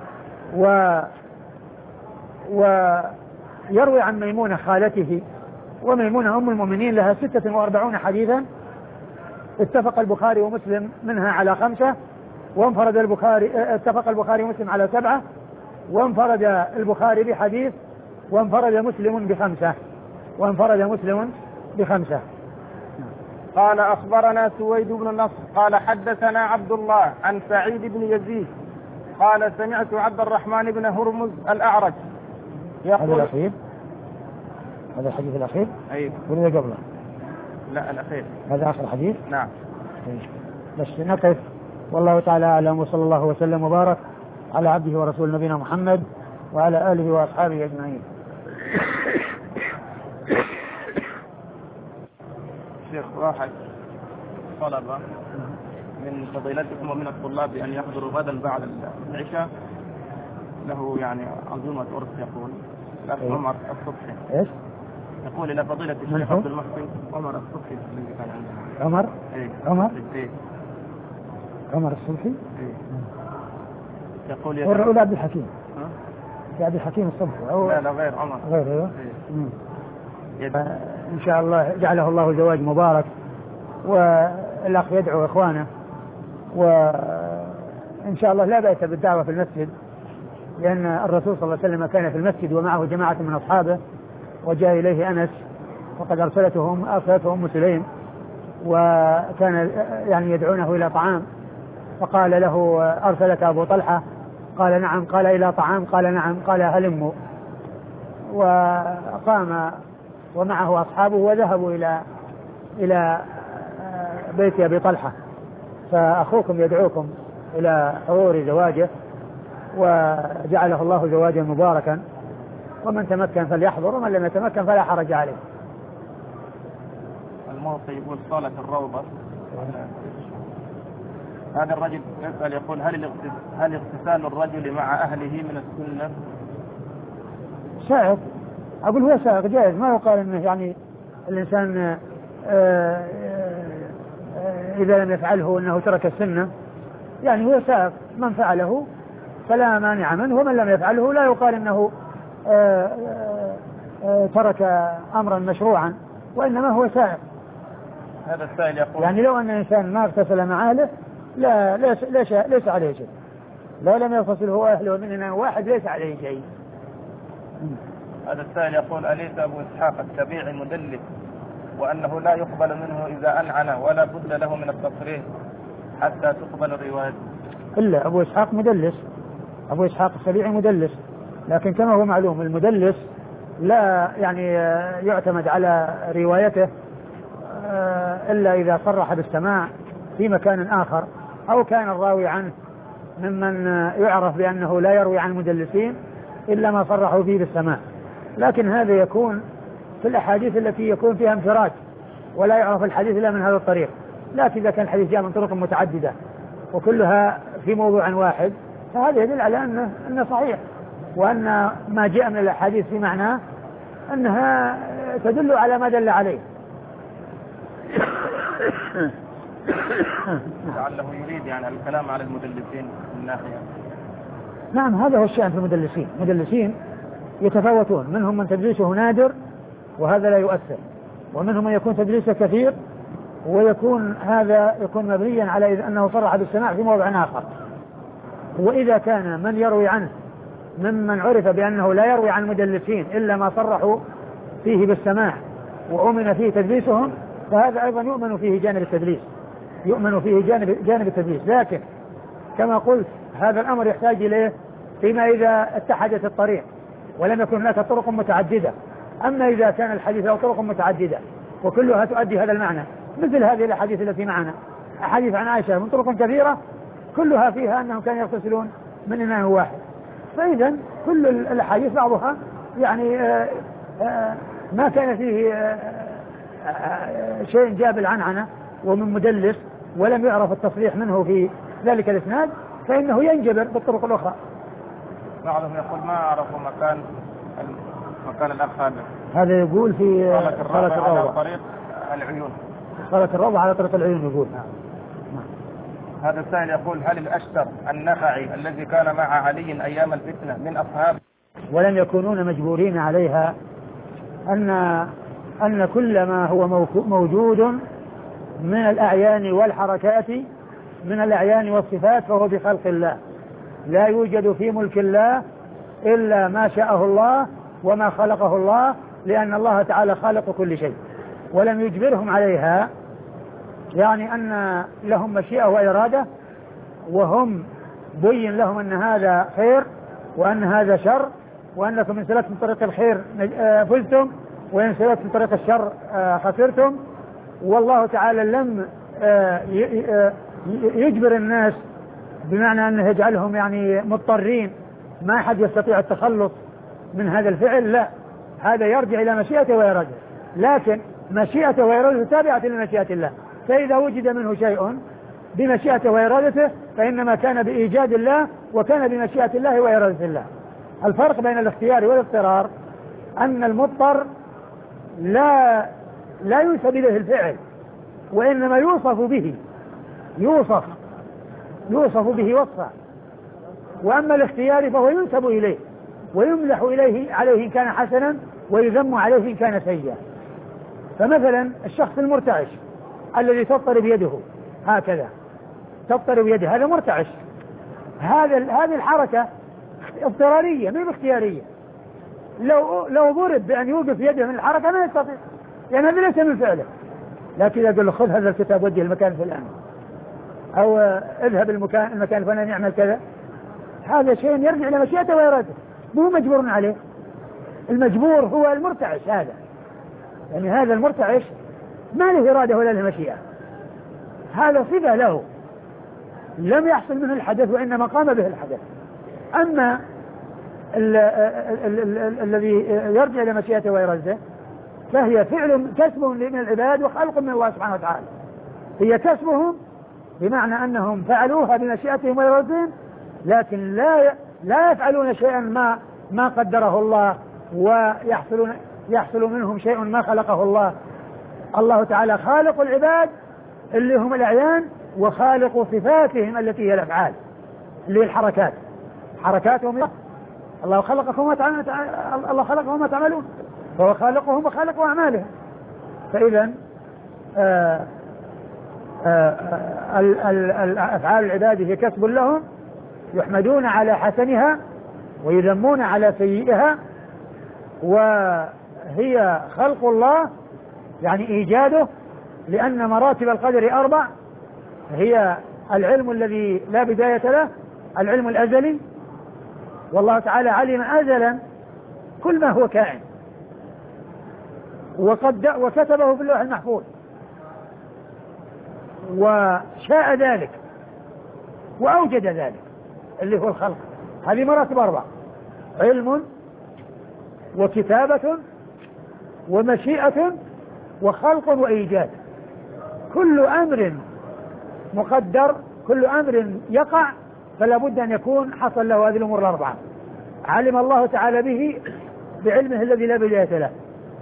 ويروي عن ميمونة خالته، وميمونة أم المؤمنين لها 46 حديثا، اتفق البخاري ومسلم منها على 5، وانفرد اتفق البخاري ومسلم على 7، وانفرد البخاري بحديث، وانفرد مسلم ب5. قال أخبرنا سويد بن نصر قال حدثنا عبد الله عن سعيد بن يزيد قال سمعت عبد الرحمن بن هرمز الأعرج يقول هذا الحديث الأخير؟ أيوه. ولا قبله؟ لا الأخير. هذا آخر حديث؟ نعم. بس نقف، والله تعالى أعلم، وصلى الله وسلم وبارك على عبده ورسول نبينا محمد وعلى آله وأصحابه أجمعين. شيخ، واحد طلب من فضيلتكم ومن الطلاب أن يحضروا غدا بعد العشاء، له يعني عزومة أرث، يقول الأخ عمر الصبحي. إيش؟ يقول إلى فضيلة الشيخ عبد المحسن عمر الصبحي الذي كان عندنا. عمر؟ إيه؟ عمر؟ إيه؟ عمر الصبحي؟ إيه؟ يقول ولا عبد الحكيم؟ ها؟ عبد الحكيم الصبحي؟ لا غير عمر. غير أيوه. إيه؟ إن شاء الله جعله الله زواج مبارك، والأخ يدعو إخوانه، وإن شاء الله لا بأس بالدعوة في المسجد، لأن الرسول صلى الله عليه وسلم كان في المسجد ومعه جماعة من أصحابه، وجاء إليه أنس وقد أرسلته أم سليم، وكان يعني يدعونه إلى طعام، فقال له أرسلك أبو طلحة؟ قال نعم. قال إلى طعام؟ قال نعم. قال هلموا، وقام ومعه أصحابه وذهبوا إلى بيت أبي طلحة، فأخوكم يدعوكم إلى حضور زواجه، وجعله الله زواجا مباركا، ومن تمكن فليحضر، ومن لم يتمكن فلا حرج عليه. الموصي يقول صالة الروضة. هذا الرجل يسأل يقول هل اغتسال الرجل مع أهله من السنة؟ سائق، أقول هو سائق جائز، ما يقال إنه يعني الإنسان إذا لم يفعله إنه ترك السنة، يعني هو سائق، من فعله فلا مانع منه، ومن لم يفعله لا يقال إنه ترك أمرا مشروعا، وإنما هو سائق. هذا السائل يقول يعني لو أن الإنسان ما اغتسل مع أهله ليس عليه شيء، لو لم يغتسل هو أهله مننا واحد ليس عليه شيء. هذا السائل يقول أليس أبو إسحاق السبيعي مدلس، وأنه لا يقبل منه إذا أنعن، ولا بد له من التصريح حتى تقبل الرواية؟ إلا أبو إسحاق مدلس، أبو إسحاق السبيعي مدلس، لكن كما هو معلوم المدلس لا يعني يعتمد على روايته إلا إذا صرح بالسماع في مكان آخر، أو كان الراوي عنه ممن يعرف بأنه لا يروي عن المدلسين إلا ما صرحوا فيه بالسماع، لكن هذا يكون في الأحاديث التي يكون فيها انفراد ولا يعرف الحديث إلا من هذا الطريق. لكن إذا كان الحديث جاء من طرق متعددة وكلها في موضوع واحد، فهذا يدل على أنه صحيح، وأن ما جاء من الأحاديث في معناه أنها تدل على ما دل عليه. لعله يريد يعني الكلام على المدلسين من ناحية. نعم، هذا هو الشأن في المدلسين. المدلسين يتفاوتون، منهم من تدليسه نادر وهذا لا يؤثر، ومنهم من يكون تدليسه كثير ويكون هذا يكون مبنيا على أنه صرح بالسماع في موضع آخر. وإذا كان من يروي عنه ممن عرف بأنه لا يروي عن المدلسين إلا ما صرحوا فيه بالسماع وأمن فيه تدليسهم، فهذا أيضا يؤمن فيه جانب التدليس، يؤمن فيه جانب التدليس. لكن كما قلت هذا الأمر يحتاج إليه فيما إذا اتحدت الطريق ولم يكن هناك طرق متعددة. أما إذا كان الحديث له طرق متعددة وكلها تؤدي هذا المعنى، مثل هذه الأحاديث التي معنا، أحاديث عن عائشة من طرق كثيرة كلها فيها أنهم كانوا يغتسلون من إناء واحد، فإذا كل الأحاديث بعضها يعني ما كان فيه شيء جاب العنعنة ومن مدلس ولم يعرف التصريح منه في ذلك الإسناد، فإنه ينجبر بالطرق الأخرى. بعضهم يقول ما أعرفوا مكان الأخ هذا يقول في صلاة الروضة طريق العيون. صلاة الروضة على طريق العيون يقول. هذا السائل يقول: هل الأشتر النخعي الذي كان مع علي أيام الفتنة من أصحاب؟ ولم يكونون مجبورين عليها، أن كل ما هو موجود من الأعيان والحركات من الأعيان والصفات فهو بخلق الله، لا يوجد في ملك الله إلا ما شاءه الله وما خلقه الله، لأن الله تعالى خالق كل شيء ولم يجبرهم عليها، يعني أن لهم مشيئة وإرادة، وهم بين لهم أن هذا خير وأن هذا شر، وأنكم إن سلكتم طريق الخير فزتم وإن سلكتم طريق الشر خسرتم. والله تعالى لم يجبر الناس بمعنى أنه يجعلهم يعني مضطرين ما أحد يستطيع التخلص من هذا الفعل، لا، هذا يرجع إلى مشيئته وإرادته، لكن مشيئته وإرادته تابعة لمشيئة الله، فإذا وجد منه شيء بمشيئته وإرادته فإنما كان بإيجاد الله وكان بمشيئة الله وإرادة الله. الفرق بين الاختيار والاضطرار أن المضطر لا ينسب إليه الفعل وإنما يوصف به وصفا، وأما الاختيار فهو ينسب إليه ويملح عليه إن كان حسنا ويذم عليه إن كان سيئا. فمثلا الشخص المرتعش الذي تضطرب يده هكذا، تضطرب يده، هذا مرتعش، هذه الحركة اضطرارية مو اختيارية. لو ضرب بأن يوقف يده من الحركة ما يستطيع، يعني هذا ليس من فعله. لكن يقول له خذ هذا الكتاب وديه المكان الفلاني، أو اذهب المكان الفلاني يعمل كذا، هذا شيء يرجع إلى مشيئته وإرادته، مو مجبور عليه. المجبور هو المرتعش هذا، يعني هذا المرتعش ما له إرادة ولا له مشيئة، هذا صفة له لم يحصل منه الحدث وإنما قام به الحدث. أما الذي يرجع إلى مشيئته وإرادته فهي فعل كسب من العباد وخلق من الله سبحانه وتعالى، هي كسبهم بمعنى أنهم فعلوها بمشيئتهم وإرادتهم، لكن لا يفعلون شيئا ما قدره الله ويحصل منهم شيء ما خلقه الله. الله تعالى خالق العباد اللي هم الأعيان وخالق صفاتهم التي هي الأفعال اللي هي الحركات، حركاتهم الله خلقكم وما تعملون، فهو خالقهم وخالق أعمالهم. فإذا أفعال العباد هي كسب لهم، يحمدون على حسنها ويذمون على سيئها، وهي خلق الله يعني إيجاده، لأن مراتب القدر 4، هي العلم الذي لا بداية له، العلم الأزلي، والله تعالى علم أزلا كل ما هو كائن وكتبه في اللوح المحفوظ وشاء ذلك وأوجد ذلك اللي هو الخلق. هذه مراتب 4: علم وكتابة ومشيئة وخلق وإيجاد. كل أمر مقدر، كل أمر يقع فلا بد أن يكون حصل له هذه الأمور 4. علم الله تعالى به بعلمه الذي لا بداية له،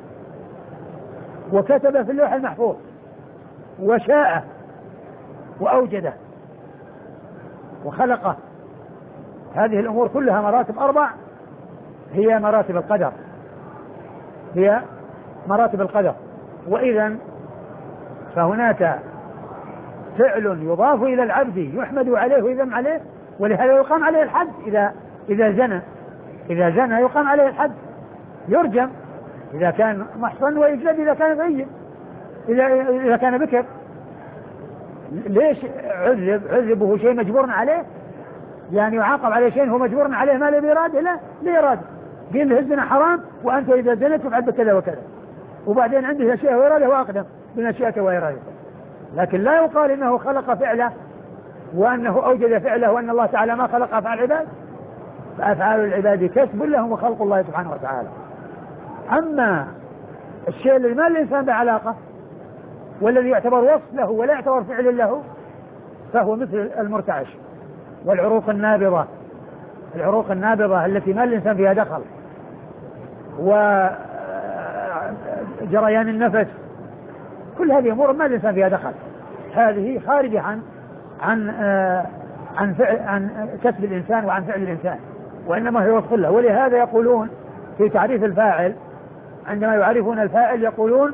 وكتب في اللوح المحفوظ، وشاء وأوجده وخلقه. هذه الأمور كلها مراتب 4 هي مراتب القدر، هي مراتب القدر. وإذا فهناك فعل يضاف إلى العبد يحمد عليه ويذم عليه، ولهذا يقام عليه الحد إذا زنى يقام عليه الحد، يرجم إذا كان محصن ويجلد إذا كان بين، إذا كان بكر. ليش عذب وهو شيء مجبور عليه؟ يعني يعاقب عليه شيء هو مجبور عليه ما له بإرادة؟ لا، لإرادة. قيل له الزنا حرام وأنت إذا زنت تفعل بكذا وكذا، وبعدين عنده شيء وإرادة وأقدم بمشيئته وإرادته. لكن لا يقال إنه خلق فعله وأنه أوجد فعله وأن الله تعالى ما خلق أفعال العباد، فأفعال العباد كسب لهم وخلق الله سبحانه وتعالى. أما الشيء الذي ما الإنسان بعلاقة والذي يعتبر وصف له ولا يعتبر فعل له فهو مثل المرتعش والعروق النابضة، العروق النابضة التي ما الإنسان فيها دخل، وجريان النفس كل هذه أمور ما الإنسان فيها دخل، هذه خارجة عن كسب الإنسان وعن فعل الإنسان، وإنما هي وصف له. ولهذا يقولون في تعريف الفاعل عندما يعرفون الفاعل يقولون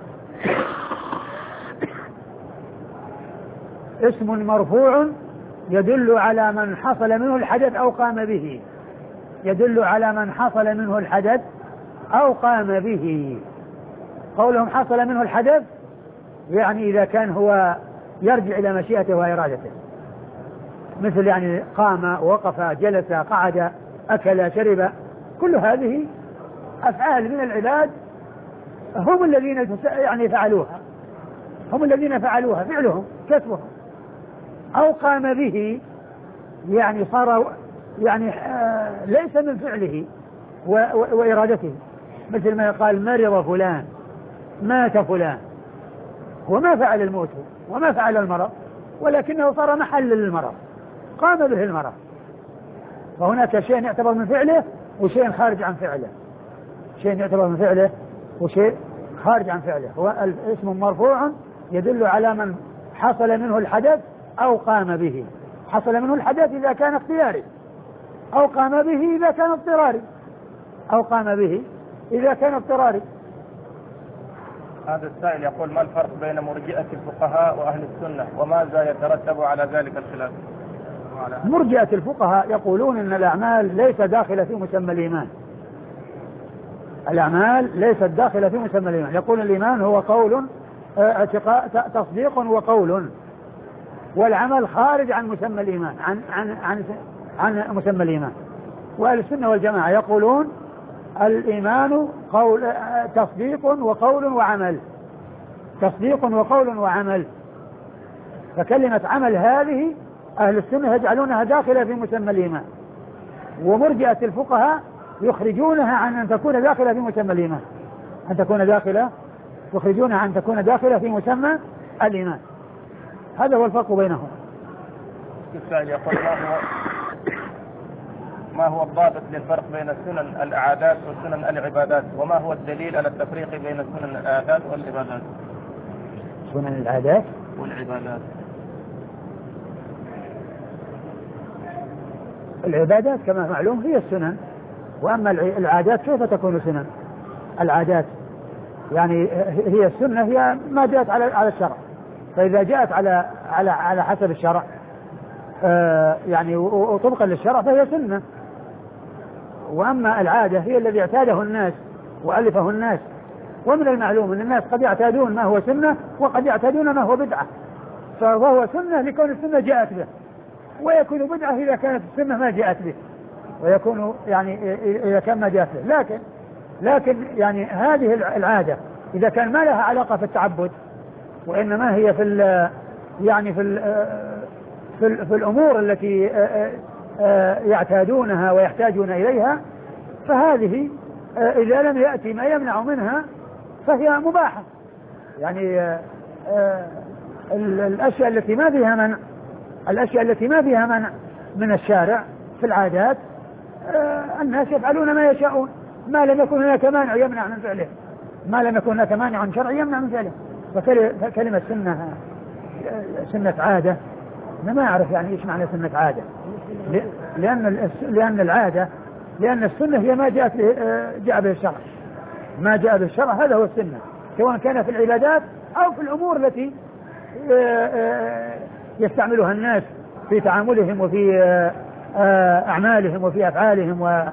اسم مرفوع يدل على من حصل منه الحدث أو قام به، يدل على من حصل منه الحدث أو قام به. قولهم حصل منه الحدث يعني إذا كان هو يرجع إلى مشيئته وإرادته، مثل يعني قام وقف جلس قعد أكل شرب، كل هذه أفعال من العباد هم الذين يعني فعلوها، هم الذين فعلوها فعلهم كسبهم. أو قام به يعني صار يعني ليس من فعله وإرادته، مثل ما يقال مرض فلان، مات فلان، وما فعل الموت وما فعل المرض، ولكنه صار محل للمرض، قام به المرض. فهناك شيء يعتبر من فعله وشيء خارج عن فعله، شيء يعتبر من فعله وشيء خارج عن فعله. هو اسم مرفوع يدل على من حصل منه الحدث أو قام به. حصل منه الحدث إذا كان اختياري، أو قام به إذا كان اضطراري، أو قام به إذا كان اضطراري. هذا السائل يقول: ما الفرق بين مرجئة الفقهاء وأهل السنة، وماذا يترتب على ذلك الخلاف؟ مرجئة الفقهاء يقولون أن الأعمال ليست داخلة في مسمى الإيمان، الأعمال ليست داخلة في مسمى الإيمان. يقول الإيمان هو قول تصديق وقول، والعمل خارج عن مسمى الإيمان، عن مسمى الإيمان. وأهل السنة والجماعة يقولون الإيمان تصديق وقول وعمل، تصديق وقول وعمل. فكلمة عمل هذه أهل السنة يجعلونها داخلة في مسمى الإيمان، ومرجئة الفقهاء يخرجونها عن أن تكون داخلة في مسمى الإيمان، أن تكون داخلة، يخرجونها عن تكون داخلة في مسمى الإيمان. هذا هو الفرق بينهم. السائل يقول: ما هو الضابط للفرق بين سنن العادات وسنن العبادات، وما هو الدليل على التفريق بين سنن العادات والعبادات؟ سنن العادات والعبادات. العبادات كما معلوم هي السنن، وأما العادات كيف تكون سنن؟ العادات يعني هي السنة، هي ما جاءت على الشرع، فإذا جاءت على حسب الشرع يعني وطبقا للشرع فهي سنة. وأما العادة هي الذي اعتاده الناس وألفه الناس، ومن المعلوم أن الناس قد يعتادون ما هو سنة وقد يعتادون ما هو بدعة، فهو سنة لكون السنة جاءت به، ويكون بدعة إذا كانت السنة ما جاءت به، ويكون يعني إذا كان ما جاءت به. لكن يعني هذه العادة إذا كان ما لها علاقة في التعبد، وإنما هي في الأمور التي يعتادونها ويحتاجون إليها، فهذه إذا لم يأتي ما يمنع منها فهي مباحة. يعني الأشياء التي ما فيها منع، الأشياء التي ما فيها منع من الشارع في العادات الناس يفعلون ما يشاءون، ما لم يكن هناك مانع يمنع من فعله، ما لم يكن هناك مانع شرعي يمنع من فعله. فكلمة سنة عادة أنا ما أعرف يعني إيش معنى سنة عادة، لأن العادة، لأن السنة هي ما جاء به الشرع، ما جاء به الشرع هذا هو السنة، سواء كان في العبادات أو في الأمور التي يستعملها الناس في تعاملهم وفي أعمالهم وفي أفعالهم وما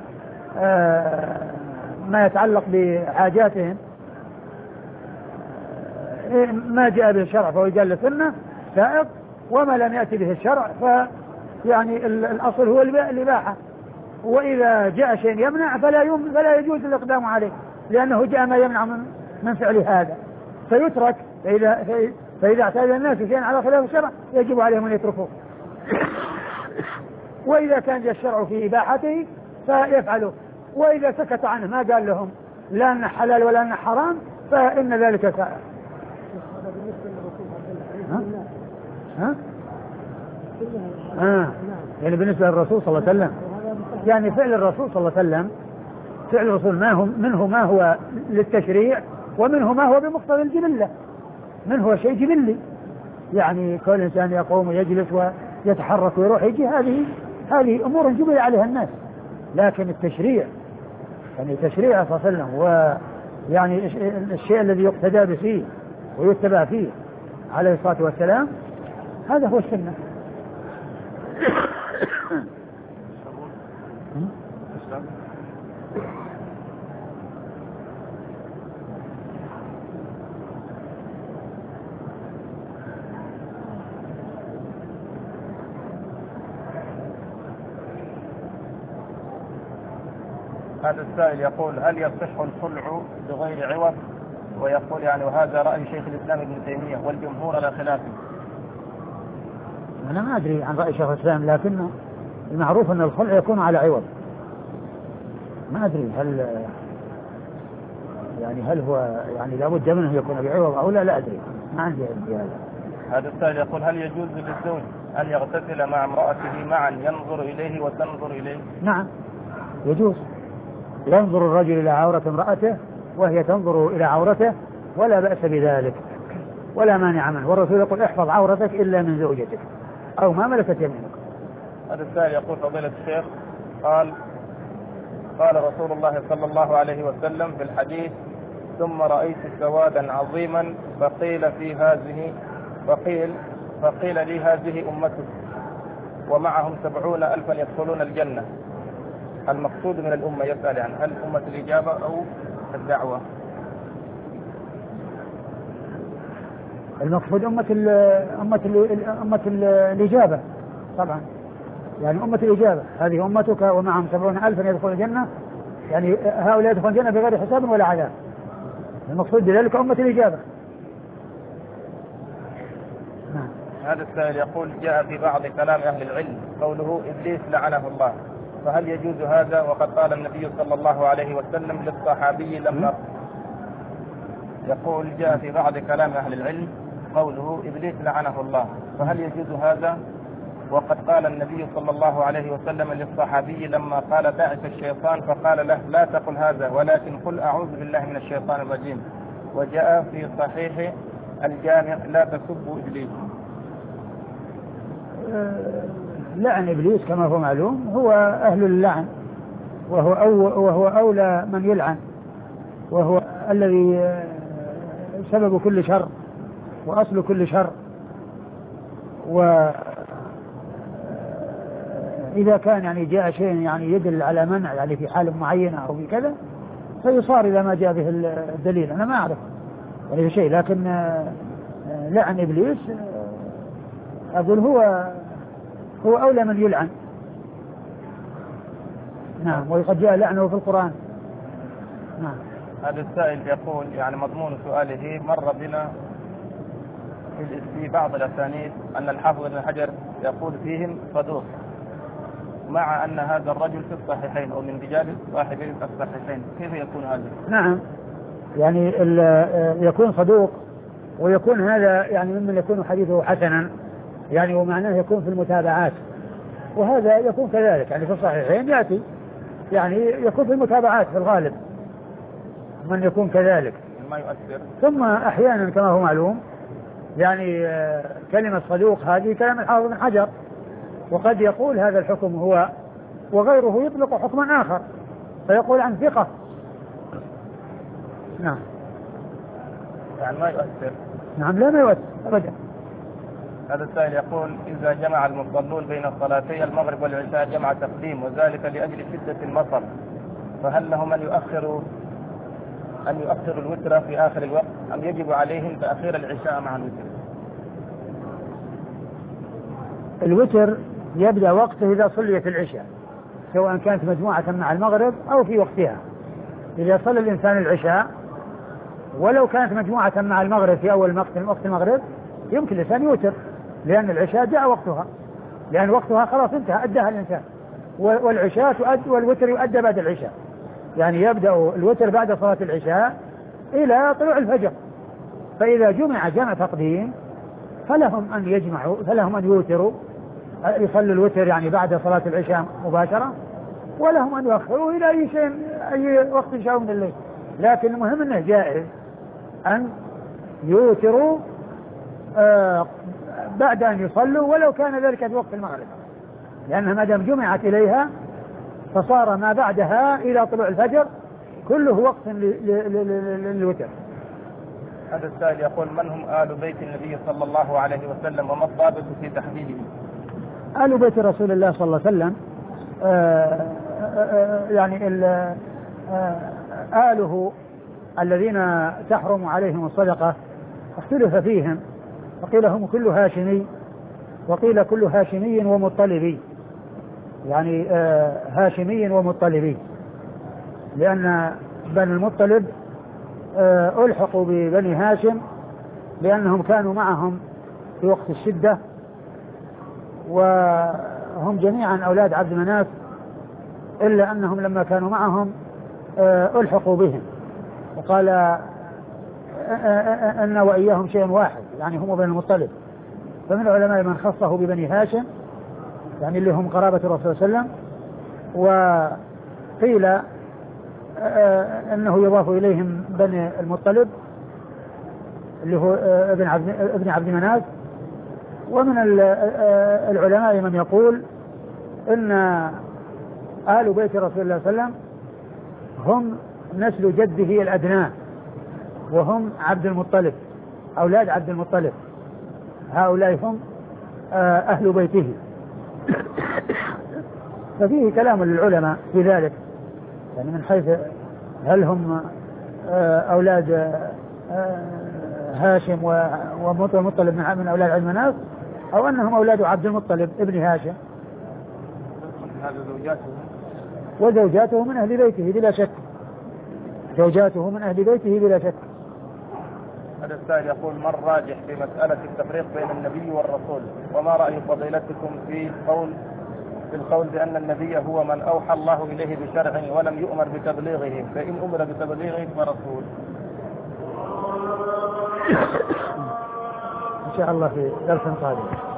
يتعلق بحاجاتهم. ما جاء به الشرع فهو يجعل السنة سائق، وما لم يأتي به الشرع فيعني الأصل هو الإباحة، وإذا جاء شيء يمنع فلا يجوز الإقدام عليه، لأنه جاء ما يمنع من فعل هذا فيترك. فإذا اعتاد الناس شيئا على خلاف الشرع يجب عليهم أن يتركوه، وإذا كان جاء الشرع في إباحته فيفعلوه، وإذا سكت عنه ما قال لهم لا أنه حلال ولا أنه حرام فإن ذلك سائر. يعني بالنسبة للرسول صلى الله عليه وسلم، يعني فعل الرسول صلى الله عليه وسلم، فعل الرسول منه ما هو للتشريع ومنه ما هو بمقتضى الجبلة، من هو شيء جبلي، يعني كل إنسان يقوم ويجلس ويتحرك ويروح يجي، هذه أمور جبل عليها الناس. لكن التشريع، يعني تشريع صلى الله عليه وسلم، ويعني الشيء الذي يقتدى به فيه ويتبع فيه عليه الصلاة والسلام، هذا هو السنة. هذا السائل يقول: هل يصح الخلع بغير عوض؟ ويقول يعني وهذا رأي شيخ الإسلام ابن تيمية والجمهور على خلافه. أنا ما أدري عن رأي شيخ الإسلام، لكن المعروف أن الخلع يكون على عوض. ما أدري هل هو يعني لابد منه يكون بعوض أو لا أدري، ما عندي هذا. هذا السائل يقول: هل يجوز للزوج أن يغتسل مع امرأته معا ينظر إليه وتنظر إليه؟ نعم يجوز، ينظر الرجل إلى عورة امرأته وهي تنظر إلى عورته، ولا بأس بذلك ولا مانع منه. والرسول يقول: احفظ عورتك إلا من زوجتك أو ما ملكت يمينك. هذا السائل يقول: فضيلة الشيخ، قال رسول الله صلى الله عليه وسلم في الحديث: ثم رأيت سوادا عظيما فقيل لي هذه أمتك ومعهم 70,000 يدخلون الجنة. المقصود من الأمة يسأل عن هل أمة الإجابة أو الدعوة؟ المقصود أمة الإجابة طبعا، يعني أمة الإجابة هذه أمتك ومعهم 70,000 يدخلون الجنة، يعني هؤلاء يدخلون الجنة بغير حساب ولا عذاب. المقصود بذلك أمة الإجابة. هذا السائل يقول: جاء في بعض كلام أهل العلم قوله إبليس لعنه الله، فهل يجوز هذا؟ وقد قال النبي صلى الله عليه وسلم للصحابي لما يقول: جاء في بعض كلام أهل العلم قوله إبليس لعنه الله، فهل يجوز هذا؟ وقد قال النبي صلى الله عليه وسلم للصحابي لما قال دعك الشيطان فقال له: لا تقل هذا ولكن قل أعوذ بالله من الشيطان الرجيم. وجاء في صحيح الجامع: لا تسبوا إبليس. لعن إبليس كما هو معلوم هو أهل اللعن، وهو أولى من يلعن، وهو الذي سبب كل شر وأصل كل شر. وإذا كان يعني جاء شيء يعني يدل على منع يعني في حال معينة أو في كذا فيصار إلى ما جاء به الدليل. أنا ما أعرف يعني شيء، لكن لعن إبليس أقول هو أولى من يلعن. نعم، وقد جاء لعنه في القرآن. نعم. هذا السائل يقول يعني مضمون سؤاله: مر بنا في بعض الأسانيد أن الحافظ ابن حجر يقول فيهم صدوق، مع أن هذا الرجل في الصحيحين أو من رجال صاحبي الصحيحين، كيف يكون هذا؟ نعم، يعني يكون صدوق ويكون هذا يعني ممن يكون حديثه حسنا، يعني ومعناه يكون في المتابعات، وهذا يكون كذلك يعني في الصحيحين يأتي يعني يكون في المتابعات في الغالب من يكون كذلك ما يؤثر. ثم أحيانا كما هو معلوم يعني كلمة صدوق هذه كلام الحافظ بن حجر، وقد يقول هذا الحكم هو وغيره يطلق حكما آخر فيقول عن ثقة. نعم، يعني ما يؤثر. نعم، لا ما يؤثر أبدا. هذا السائل يقول: إذا جمع المصلون بين صلاتي المغرب والعشاء جمع تقديم وذلك لأجل شدة المطر، فهل لهم أن يؤخروا الوتر في آخر الوقت أم يجب عليهم تأخير العشاء مع الوتر؟ الوتر يبدأ وقته إذا صليت العشاء، سواء كانت مجموعة مع المغرب أو في وقتها. إذا صلى الإنسان العشاء ولو كانت مجموعة مع المغرب في أول وقت المغرب يمكن الإنسان يوتر، لأن العشاء جاء وقتها، لأن وقتها خلاص انتهى أداها الإنسان، والعشاء تؤدى والوتر يؤدى بعد العشاء، يعني يبدأ الوتر بعد صلاة العشاء إلى طلوع الفجر. فإذا جمع تقديم فلهم أن يوتروا، يصلوا الوتر يعني بعد صلاة العشاء مباشرة، ولهم أن يؤخروا إلى أي وقت شاءوا من الليل، لكن المهم أنه جائز أن يوتروا بعد أن يصلوا ولو كان ذلك في وقت المغرب، لأنها ما دام جمعت إليها فصار ما بعدها إلى طلوع الفجر كله وقت للوتر. هذا السائل يقول: من هم آل بيت النبي صلى الله عليه وسلم وما الضابط في تحديده؟ آل بيت رسول الله صلى الله عليه وسلم يعني آله الذين تحرم عليهم الصدقة اختلف فيهم، وقيل هم كل هاشمي وقيل كل هاشمي ومطلبي، يعني هاشمي ومطلبي، لأن بني المطلب ألحقوا ببني هاشم لأنهم كانوا معهم في وقت الشدة، وهم جميعا أولاد عبد مناف إلا أنهم لما كانوا معهم ألحقوا بهم، وقال أن وإياهم شيء واحد، يعني هم بني المطلب. فمن العلماء من خصه ببني هاشم يعني اللي هم قرابة الرسول صلى الله عليه وسلم، وقيل أنه يضاف إليهم بني المطلب اللي هو ابن عبد مناف. ومن العلماء من يقول إن آل بيت رسول الله صلى الله عليه وسلم هم نسل جده الأدنى، وهم عبد المطلب أولاد عبد المطلب، هؤلاء هم أهل بيته. ففيه كلام للعلماء في ذلك، يعني من حيث هل هم أولاد هاشم ومطلب من أولاد عبد مناف، أو أنهم أولاد عبد المطلب ابن هاشم. وزوجاته من أهل بيته بلا شك، زوجاته من أهل بيته بلا شك. هذا السائل يقول: ما الراجح في مسألة التفريق بين النبي والرسول؟ وما رأي فضيلتكم في القول بأن النبي هو من أوحى الله إليه بشرع ولم يؤمر بتبليغه، فإن أمر بتبليغه فرسول؟ إن شاء الله في درس قادم.